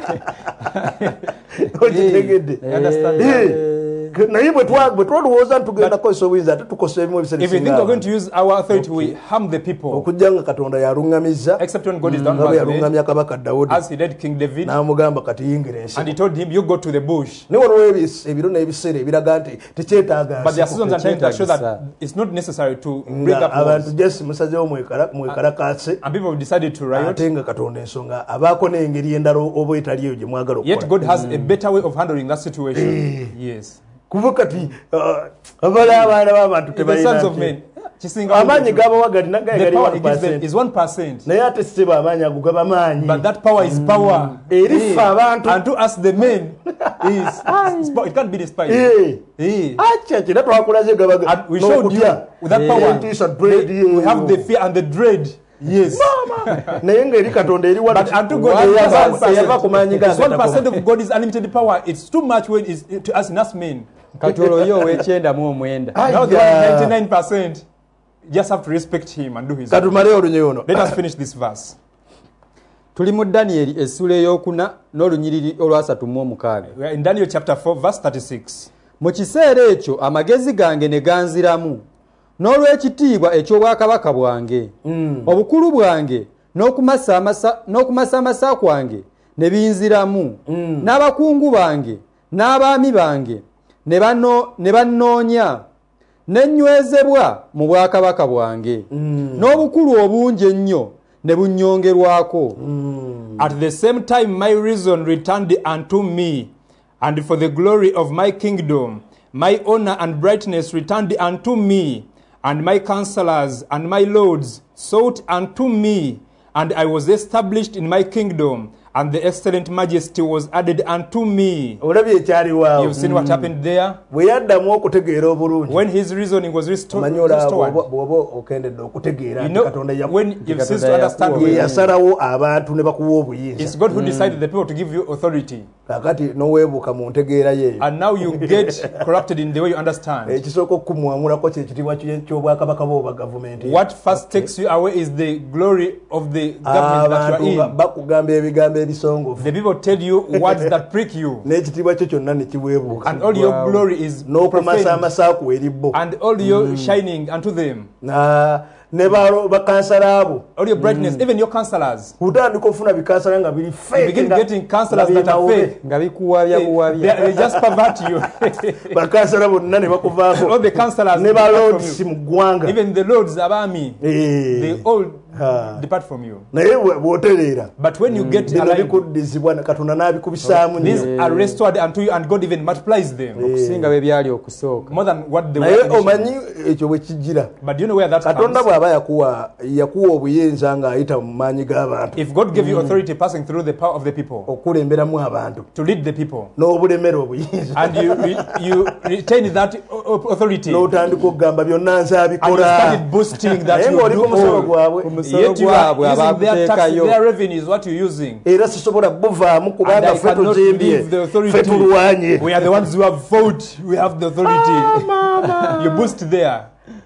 okitegedde You understand? naye bwe twalowooza nti tugenda kukozesa obuyinza ate tukosa ebimu ebiseera If you think we're going to ebisinga use our authority, we harm the people. okujja nga katonda yaluŋŋamizza Except when God is done nga bwe with yaluŋŋamya kabaka dawudi as he did King David, n'amugamba kati yingira ensi and he told him, you go to the bush. naye waliwo ebiro n'ebiseera ebiraga nti tekyetaaga But there are nsiko. seasons and times that show that it's not necessary to bring nga up abantu wars. jesi musazeewo mwekalakaase And people have decided to riot. ate nga katonda ensonga abaako n'engeri endala oba etali eyo gye mwagala Yet okukola God has a better way of handling that situation. Yes. kuba kati abala abaana b'abantu The sons of tebalina men. amaanyi gabawa galina The power he gives them gali is 1%. naye ate sebo amaanyi ago gaba maanyi But that power is power. eri ffe abantu And to us the men is it can't be despised. aca kira twakulaze gaba And we showed you with that power. entiisa dread We have the fear and the dread. Yes. naye ng'eri katonda eri But unto God, eyava ku maanyi it's 1% gagatako of God is unlimited power. It's too much when it's to us in us men. Kati olwo ye ow'ekyenda mu omwenda. Now the other 99%, just have to respect him and do his will. katumale olunye ono Let us finish this verse. Tuli mu Danyeri essula ey'okuna n'olunyiriri olwa 36. We are in Daniel chapter 4, verse 36. Mu kiseera ekyo amagezi gange ne ganziramu n'olw'ekitiibwa eky'obwakabaka bwange obukulu bwange n'okumasamasa kwange ne binziramu n'abakungu bange n'abaami bange ne bannoonya n'ennywezebwa mu bwakabaka bwange n'obukulu obungi ennyo ne bunnyongerwako. At the same time my reason returned unto me, and for the glory of my kingdom my honor and brightness returned unto me, And my counselors and my lords sought unto me, and I was established in my kingdom, and the excellent majesty was added unto me. olabye ekyaliwaawo You've seen what happened there? bwe yaddamu okutegeera obulungi When his reasoning was omanyi olaba restored. bw'oba okendedde okutegeera You nti know, katonda when you cease to understand ye when yasalawo abantu ne bakuwa it's obuyinza God who decided the people to give you authority. kakati n'oweebuuka mu ntegeera yeeyo And now you get corrupted in the way you understand. ekisooka okukumwamulako kyekitiibwa ky'obwakabaka bwoba gavumenti What first takes you away is the glory of the government that you are in. bakugamba ebigambo ebisongovu The people tell you words that prick you, n'ekitiibwa kyo kyonna ne kiweebuuka and all your glory is n'okumasa profaned, amasaaku eri bo and all your shining unto them, ne bakansala abo all your brightness, even your counselors. kutandika ofuna bikansala nga biri You begin getting counselors that are fake. nga bikuwabya They just pervert you. bakansala bonna ne All bakuvaako the counselors ne depart from balodisi you. mu ggwanga Even the lords of army, they all depart from you. naye bw'otereera But when you get bino aligned, bikuddizibwa katonda n'abikubisaamu these nnyo are restored unto you, and God even multiplies them okusinga bwe byali okusooka. more than what they naye were initially. omanyi ekyo bwe kijira But do you know where that katonda comes? bw'aba yakuwa obuyinza ng'ayita mu maanyi g'abantu If God gave you authority passing through the power of the people okukulemberamu abantu to lead the people, n'obulemera obuyinza and you retain that authority, and n'otandika okugamba byonna nze you abikola started boasting that naye you ng'oli do ku musolo all, gwabwe Omusolo yet you are gwabwe using their tax, abakuteekayo. their revenue is what you're using. era sisobola buvaamu And kubanga I ffe cannot tuzimbye leave the ffe authority. tulwanye We are the ones who have fought. We have the authority. You boost there.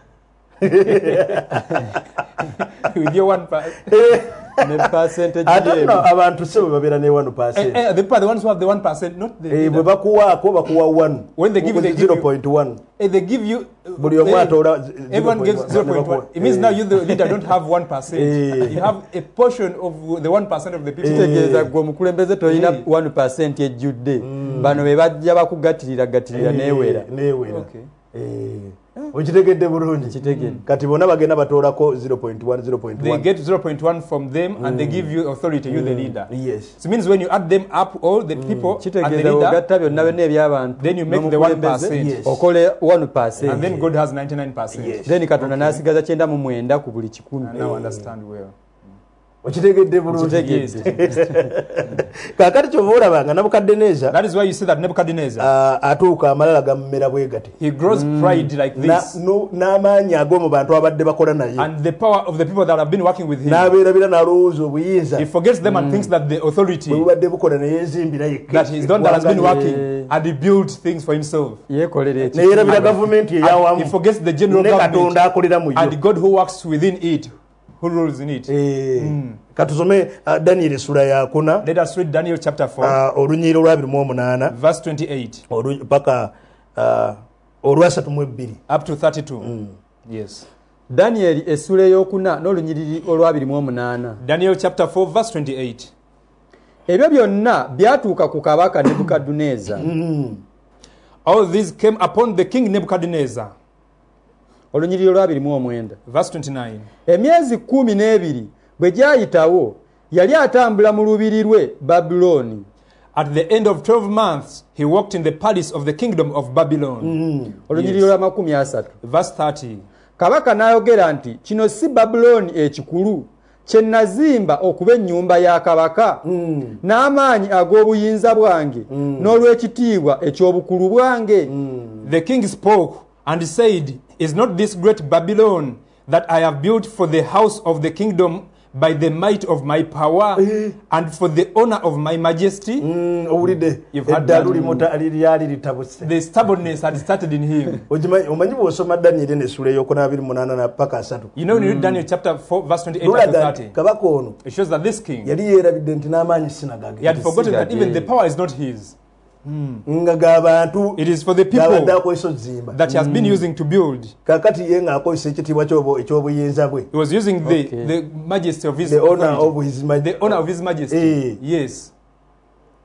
With your 1%. ne percentage ate nno y'ebi. abantu se bwe babeera ne 1%. The people are the ones who have the 1%, not the bwe leader. bakuwaako bakuwa 1 When they give you, they give you 0.1 They give you. buli omu atoola Everyone gives 0.1. It means now you, the leader, don't have 1%. You have a portion of the 1% of the people. kitegeeza gwe omukulembeze tolina 1% ejjudde bano be bajja bakugatirira neewera. Okay. okitegedde bulungi Kitegedde. kati bonna bagenda batoolako They 0.1 get 0.1 from them, and they give you authority, you the leader. yes So it means when you add them up, all the people and the kitegeeza leader, ogatta byonna byonna eby'abantu then you make the n'omukulembeze, 1%. Yes. okole 1%. and then God has 99%. Yes. then katonda n'asigaza 99 ku buli 100. And now understand well. okitegedde bulungi Kitegedde. kaakati kyova olabanga Nebukadneeza That is why you see that Nebuchadnezzar, atuuka amalala gammera bwe gati he grows pride like this, n'amaanyi ag'omu bantu abadde bakola naye and the power of the people that have been working with him. n'abeerabira n'alowooza obuyinza He forgets them and thinks that the authority bwe bubadde bukola ne yeezimbira yekka that he's done that has been eggwanga working, lye. and he built things for himself. yeekolera eki neerabira gavumenti And eyawamu he forgets the general ne katonda government akolera mu yo and God who works within it, who rules in it. katusome Daniel essula ya 4 Let us read Daniel chapter 4, olunyiira olwa 28 verse 28 paka olwa 32 up to 32. Yes. Daniel essula ey'okuna n'olunyiriri olwa 28. Daniel chapter 4, verse 28. ebyo byonna byatuuka ku kabaka Nebukadduneeza. All these came upon the king Nebuchadnezzar. olunyiriri olwa 29. Verse 29. emyezi 12 bwe gyayitawo yali atambula mu lubiri lwe Babulooni. At the end of 12 months, he walked in the palace of the kingdom of Babylon. olunyiriri olwa 30. Verse 30. kabaka n'ayogera nti kino si Babulooni ekikulu kye nazimba okuba ennyumba ya kabaka n'amaanyi ag'obuyinza bwange n'olw'ekitiibwa eky'obukulu bwange. The king spoke and said, "Is not this great Babylon that I have built for the house of the kingdom by the might of my power and for the honor of my majesty?" owulidde You've heard eddalu that. lyali litabuse The stubbornness had started in him. omanyi bw'osoma Daniel n'essula ey'okuna 28 paka 3 You know, when you read Daniel chapter 4, verse 28 up to lulaga nti 30, kabaka ono it shows that this king, yali yeerabidde nti n'amaanyi sinagage he had forgotten that even the power is not his. nga g'abantu It is for the g'abadde people akozesa ozimba that he has been using to build. kakati ye ng'akozesa ekitiibwa eky'obuyinza bwe He was using the majesty of his the honor authority, of his the honor of his majesty. Eh. Yes.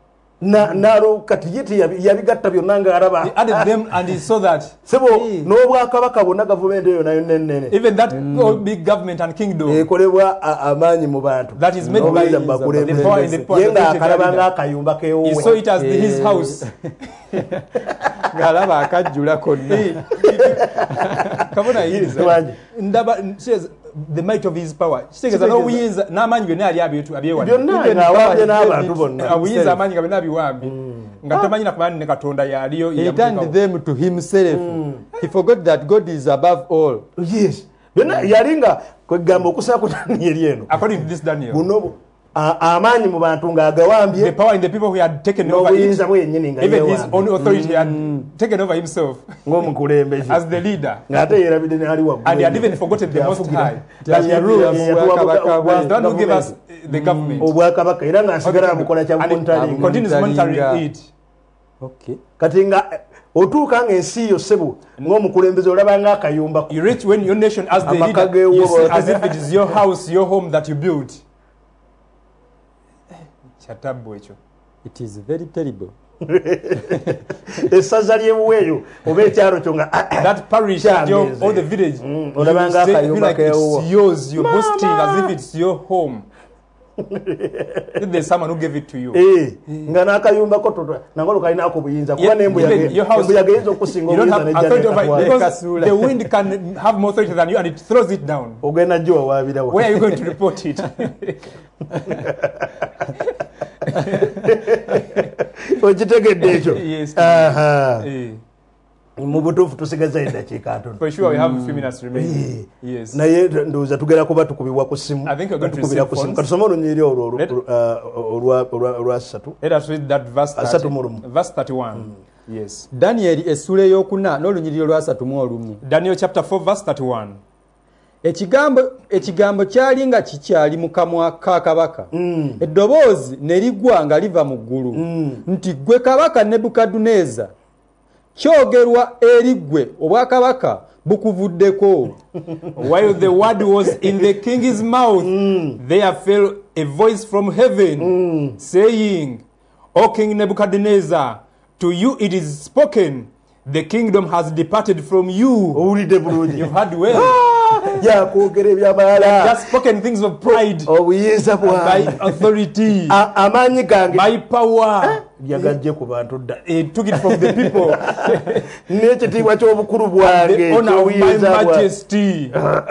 nalo kati yiti yabigatta byonna ng'alaba He added them and he saw that sebo n'obwakabaka bwonna gavumenti eyo nayo nennene even that big government and kingdom ekolebwa amaanyi mu bantu that is made by the power in the power ye ng'akalaba ng'akayumba he saw it as his house. ng'alaba akajjula konna Kabona yiriza ndaba says the might of his power kitegeeza n'obuyinza n'amaanyi byonna yali abyewala byonna ng'awambye n'abantu bonna obuyinza amaanyi byonna biwambi nga tamanyi nakubani ne Katonda yaliyo. He turned them to himself. He forgot that God is above all. Yes. Byonna yalinga kwegamba okusaba kutani eri eno. According to this Daniel, buno amaanyi mu bantu ng'agawambye, the power in the people who had taken over it, even his own authority had taken over himself as the leader, and he had even forgotten the Most High, that he was the one who gave us the government, and continues monitoring it. Okay. Otuuka ng'ensi yo ssebo ng'omukulembeze olaba ng'akayumba. You reach when your nation as the leader, you see as if it is your house, your home that you built. It is very terrible. Essaza ly'ebuweeyo oba ekyalo kyo nga that parish or the village, olaba ng'akayumba keewuwo. It's yours, you're boasting as if it's your home. If there's someone who gave it to you, nga n'akayumba ko nangolo kalinaako buyinza kuba n'embuyaga eyinza okusinga obuyinza n'ejja because the wind can have more authority than you and it throws it down. Ogenda gye wawaabirawo. Where are you going to report it? Okitegedde ekyo. Mu butuufu tusigaza eddakiika ntono. For sure we have a few minutes remaining. Yes. Naye ndowooza tugera kuba tukubibwa ku simu. I think we're going to receive phones. Katusome olunyiriri olwa ssatu. Let us read that verse 31. Yes. Daniel essula ey'okuna n'olunyiriri olwa 31. Daniel chapter 4 verse 31. Ekigambo kyali nga kikyali mu kamwa ka kabaka. Eddoboozi ne ligwa nga liva mu ggulu. Nti ggwe kabaka Nebukadduneeza, kyogerwa eri ggwe obwakabaka bukuvuddeko. While the word was in the king's mouth, there fell a voice from heaven, saying, O King Nebuchadnezzar, to you it is spoken, the kingdom has departed from you. You've heard well. Just spoken things of pride, by authority, by power. He took it from the people. The honor of my majesty.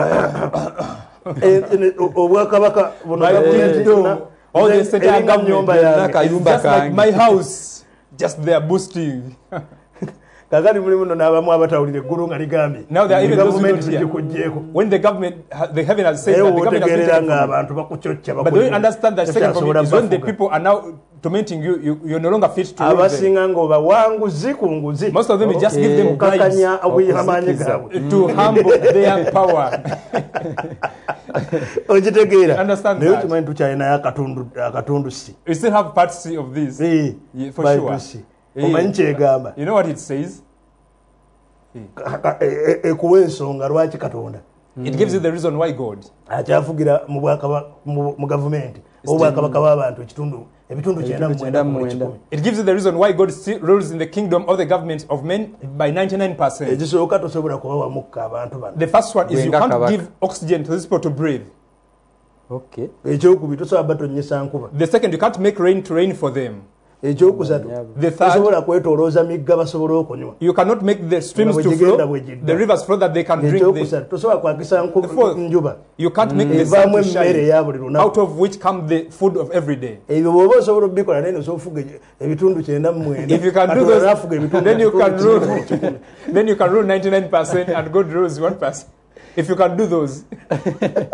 All the entire government, just like my house, just they are boosting. Now there are even those who don't hear. When the government, the heaven has said that the government has said, but do you understand that second from it is when the people are now tormenting you, you're no longer fit to rule them. Most of them, you just give them bribes to humble their power. Understand that? We still have part C of this, for sure. You know what it says? It gives you the reason why God. It gives you the reason why God still rules in the kingdom of the government of men by 99%. The first one is you can't give oxygen to these people to breathe. Okay. The second, you can't make rain to rain for them. The third, you cannot make the streams to flow, the rivers flow that they can drink. The fourth, you can't make the sun to shine, out of which come the food of every day. If you can do those, then you can rule. Then you can rule 99% and God rules 1%. If you can do those. The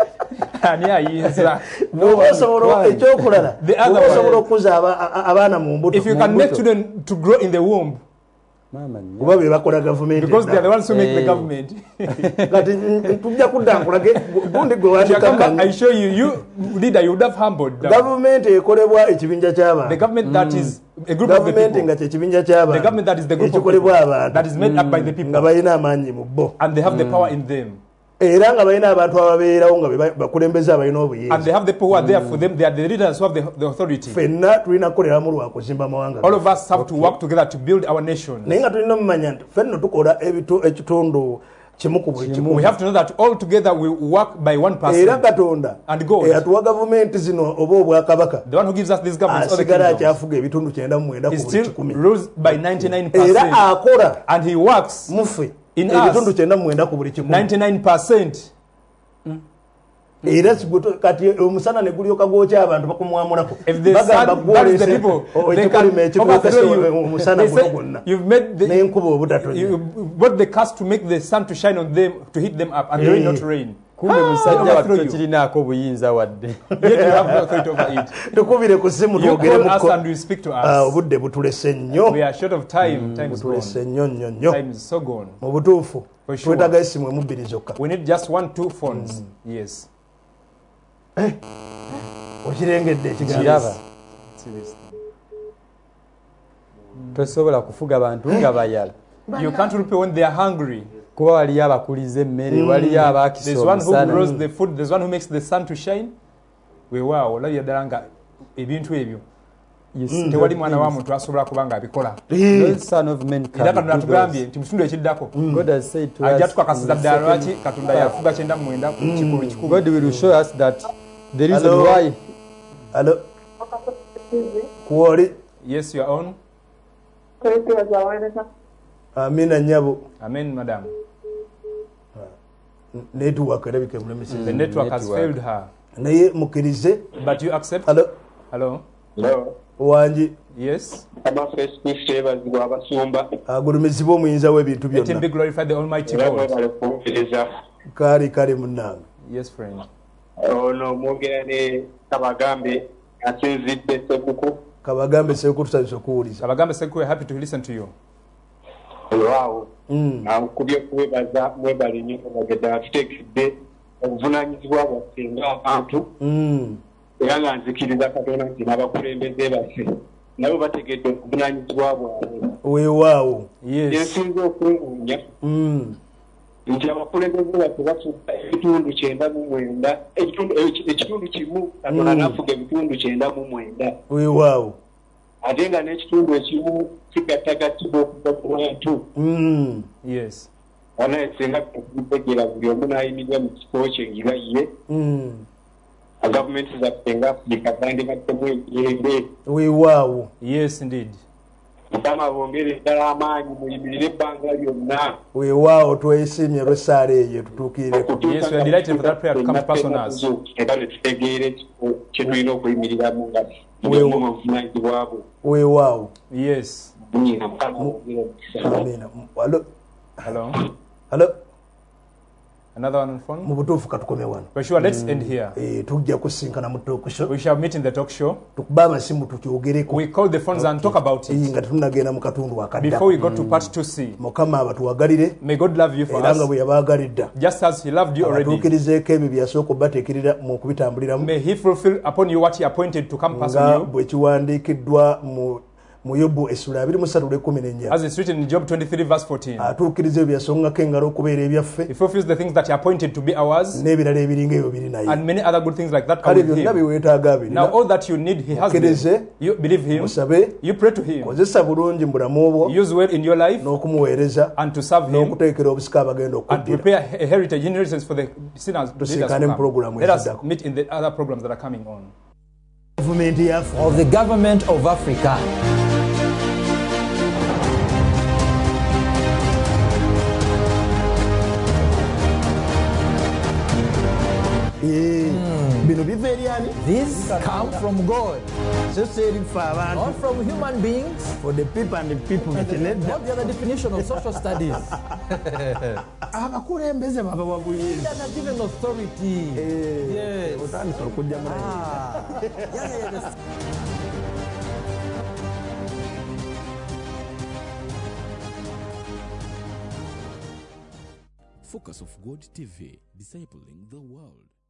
other one, if you can make children to grow in the womb, because they are the ones who make the government. I show you, you leader, you would have humbled down. The government that is a group of the people. The government that is the group of people that is made up by the people. And they have the power in them. era nga balina abantu ababeerawo nga bakulembeze abalina And obuyinza they have the people who are there for them. They are the leaders who have the authority. ffenna tulina kukoleramu lwa kuzimba amawanga All of us have to work together to build our nation. naye nga tulina omumanya nti ffenna tukola ekitundu kimu ku buli kimu We have to know that all together we work by one era person. katonda And God, eyatuwa gavumenti zino oba obwakabaka the one who gives us these governments, all the asigala kingdoms, akyafuga ebitundu 99 he ku buli still kikumi rules by era 99%. akola And he works muffe In ebitundu us. 99 ku buli kikumi 99%. era kati omusana ne gulyoka gwokya abantu bakumwamulako If the bagamba sun burns the people, they can overthrow you. omusana They guno say gwonna you've made n'enkuba obutatonya you brought the curse to make the sun to shine on them, to hit them up, and the rain not rain. kumbe musajja overthrow watto you. kirinaako buyinza wadde Yet you have no authority over it. tukubire ku simu You twogere call us muko and you speak to us. obudde butulese nnyo We are short of time. Time is gone. butulese nnyo nnyo nnyo Time is so gone. mu butuufu For sure. twetaaga esimu emu bbiri zokka We need just 1-2 phones. Yes. okirengedde ekigambo kiraba See this. tosobola kufuga bantu nga bayala You can't repay when they are hungry. kuba waliyo abakuliza emmere waliyo abaakisa There's one who grows omusana the food. There's one who makes the sun to shine. Weewaawo olabira ddala nga ebintu ebyo You see tewali those mwana wa things. muntu asobola kuba ng'abikola. No son of man can Era Katonda do atugambye those. nti mu kitundu ekiddako God has said to ajja us tukakasiza in the ddala second lwaki Katonda part, yafuga 99 ku kikulu kikulu. God will show us that the reason Hello? why alo kuwoli Yes, you are on. amina nnyabo Amen, madam. netiwaka erabika emulemeseza The network has failed her. naye mukkirize But you accept? alo Hello? Hello. Yes? wangi Abafeesi Kristo ebazibwa abasumba agulumizibwa omuyinza w'ebintu Let him be byonna glorified, the Almighty era God. mwebale kuwuliriza kale munnange Yes, friend. ono mwogera ne kabagambe asinzidde sekuku kabagambe seeku tusanyusa okuwuliza Abagambe said we're happy to listen to you. olwawo nkubye okuwebaza mwebale nnyo kabagedde atuteekedde obuvunaanyizibwa bwaffe ng'abantu era nga nzikiriza katonda nti n'abakulembeze baffe nabo bategedde obuvunaanyizibwa bwabwe weewaawo Yes. ensinza okwewuunya nti abakulembeze baffe bafuga ebitundu 99 ekitundu kimu katonda n'afuga ebitundu 99 weewaawo ate nga n'ekitundu ekimu kigattagattibwa okuva ku bantu Yes. wanaye singa okubitegera buli omu n'ayimirira mu kifo kye ngiba ye gavumenti zaffe nga afirika zandibaddemu emirembe weewaawo Yes, indeed. mukama bongere ddala amaanyi muyimirire ebbanga lyonna weewaawo twesiimye olw'essaala eyo tutuukirireko Yes, we are delighted for that prayer to come to pass on us. era ne tutegeera ekifo kye tulina okuyimiriramo nga mulimu obuvunaanyizibwa bwe weewaawo Yes. nyina mukama bongere omukisa amina alo Hello? alo Another one on phone? mu butuufu katukomye wano For sure, let's end here. tujja kusinkana mu tookisho We shall meet in the talk show. tukuba amasimu tukyogereko We call the phones and talk about it nga tetunagenda mu katundu akadda before we go to part 2C. mukama abatuwagalire May God love you for era nga us, bwe yabaagalidda just as He loved you already. abatuukirizeeko ebyo byasooka obbateekirira mu kubitambuliramu May He fulfill upon you what He appointed to come pass nga on you. bwe kiwandiikiddwa mu yobu essula 23:14 As it's written in Job 23 verse 14. atuukiriza ebyo byasongako engalo okubeera ebyaffe He fulfills the things that He appointed to be ours, n'ebirala ebiringa ebyo biri naye and many other good things like that come kale with byonna Him. biweetaaga Now abirina all that you need, He has Mukkirize, them. You believe Him, musabe you pray to Him, kozesa bulungi mu bulamu bwo use well in your life, n'okumuweereza and to serve Him, n'okuteekera obusika abagenda and okuddira prepare a heritage, inheritance for the sinners. the leaders Tusikane to mu come. programu Let us eziddako. meet in the other programs that are coming on. gavumenti yaffe of the government of Africa. bino biva eri ani These come from God, so serifa abantu not from human beings. for the people and the people bekenedda Not the other definition of social studies. abakulembeze babawa buyinza They are given authority. Yes. otandisa okujja mulayi Yes. Focus of God TV, discipling the world.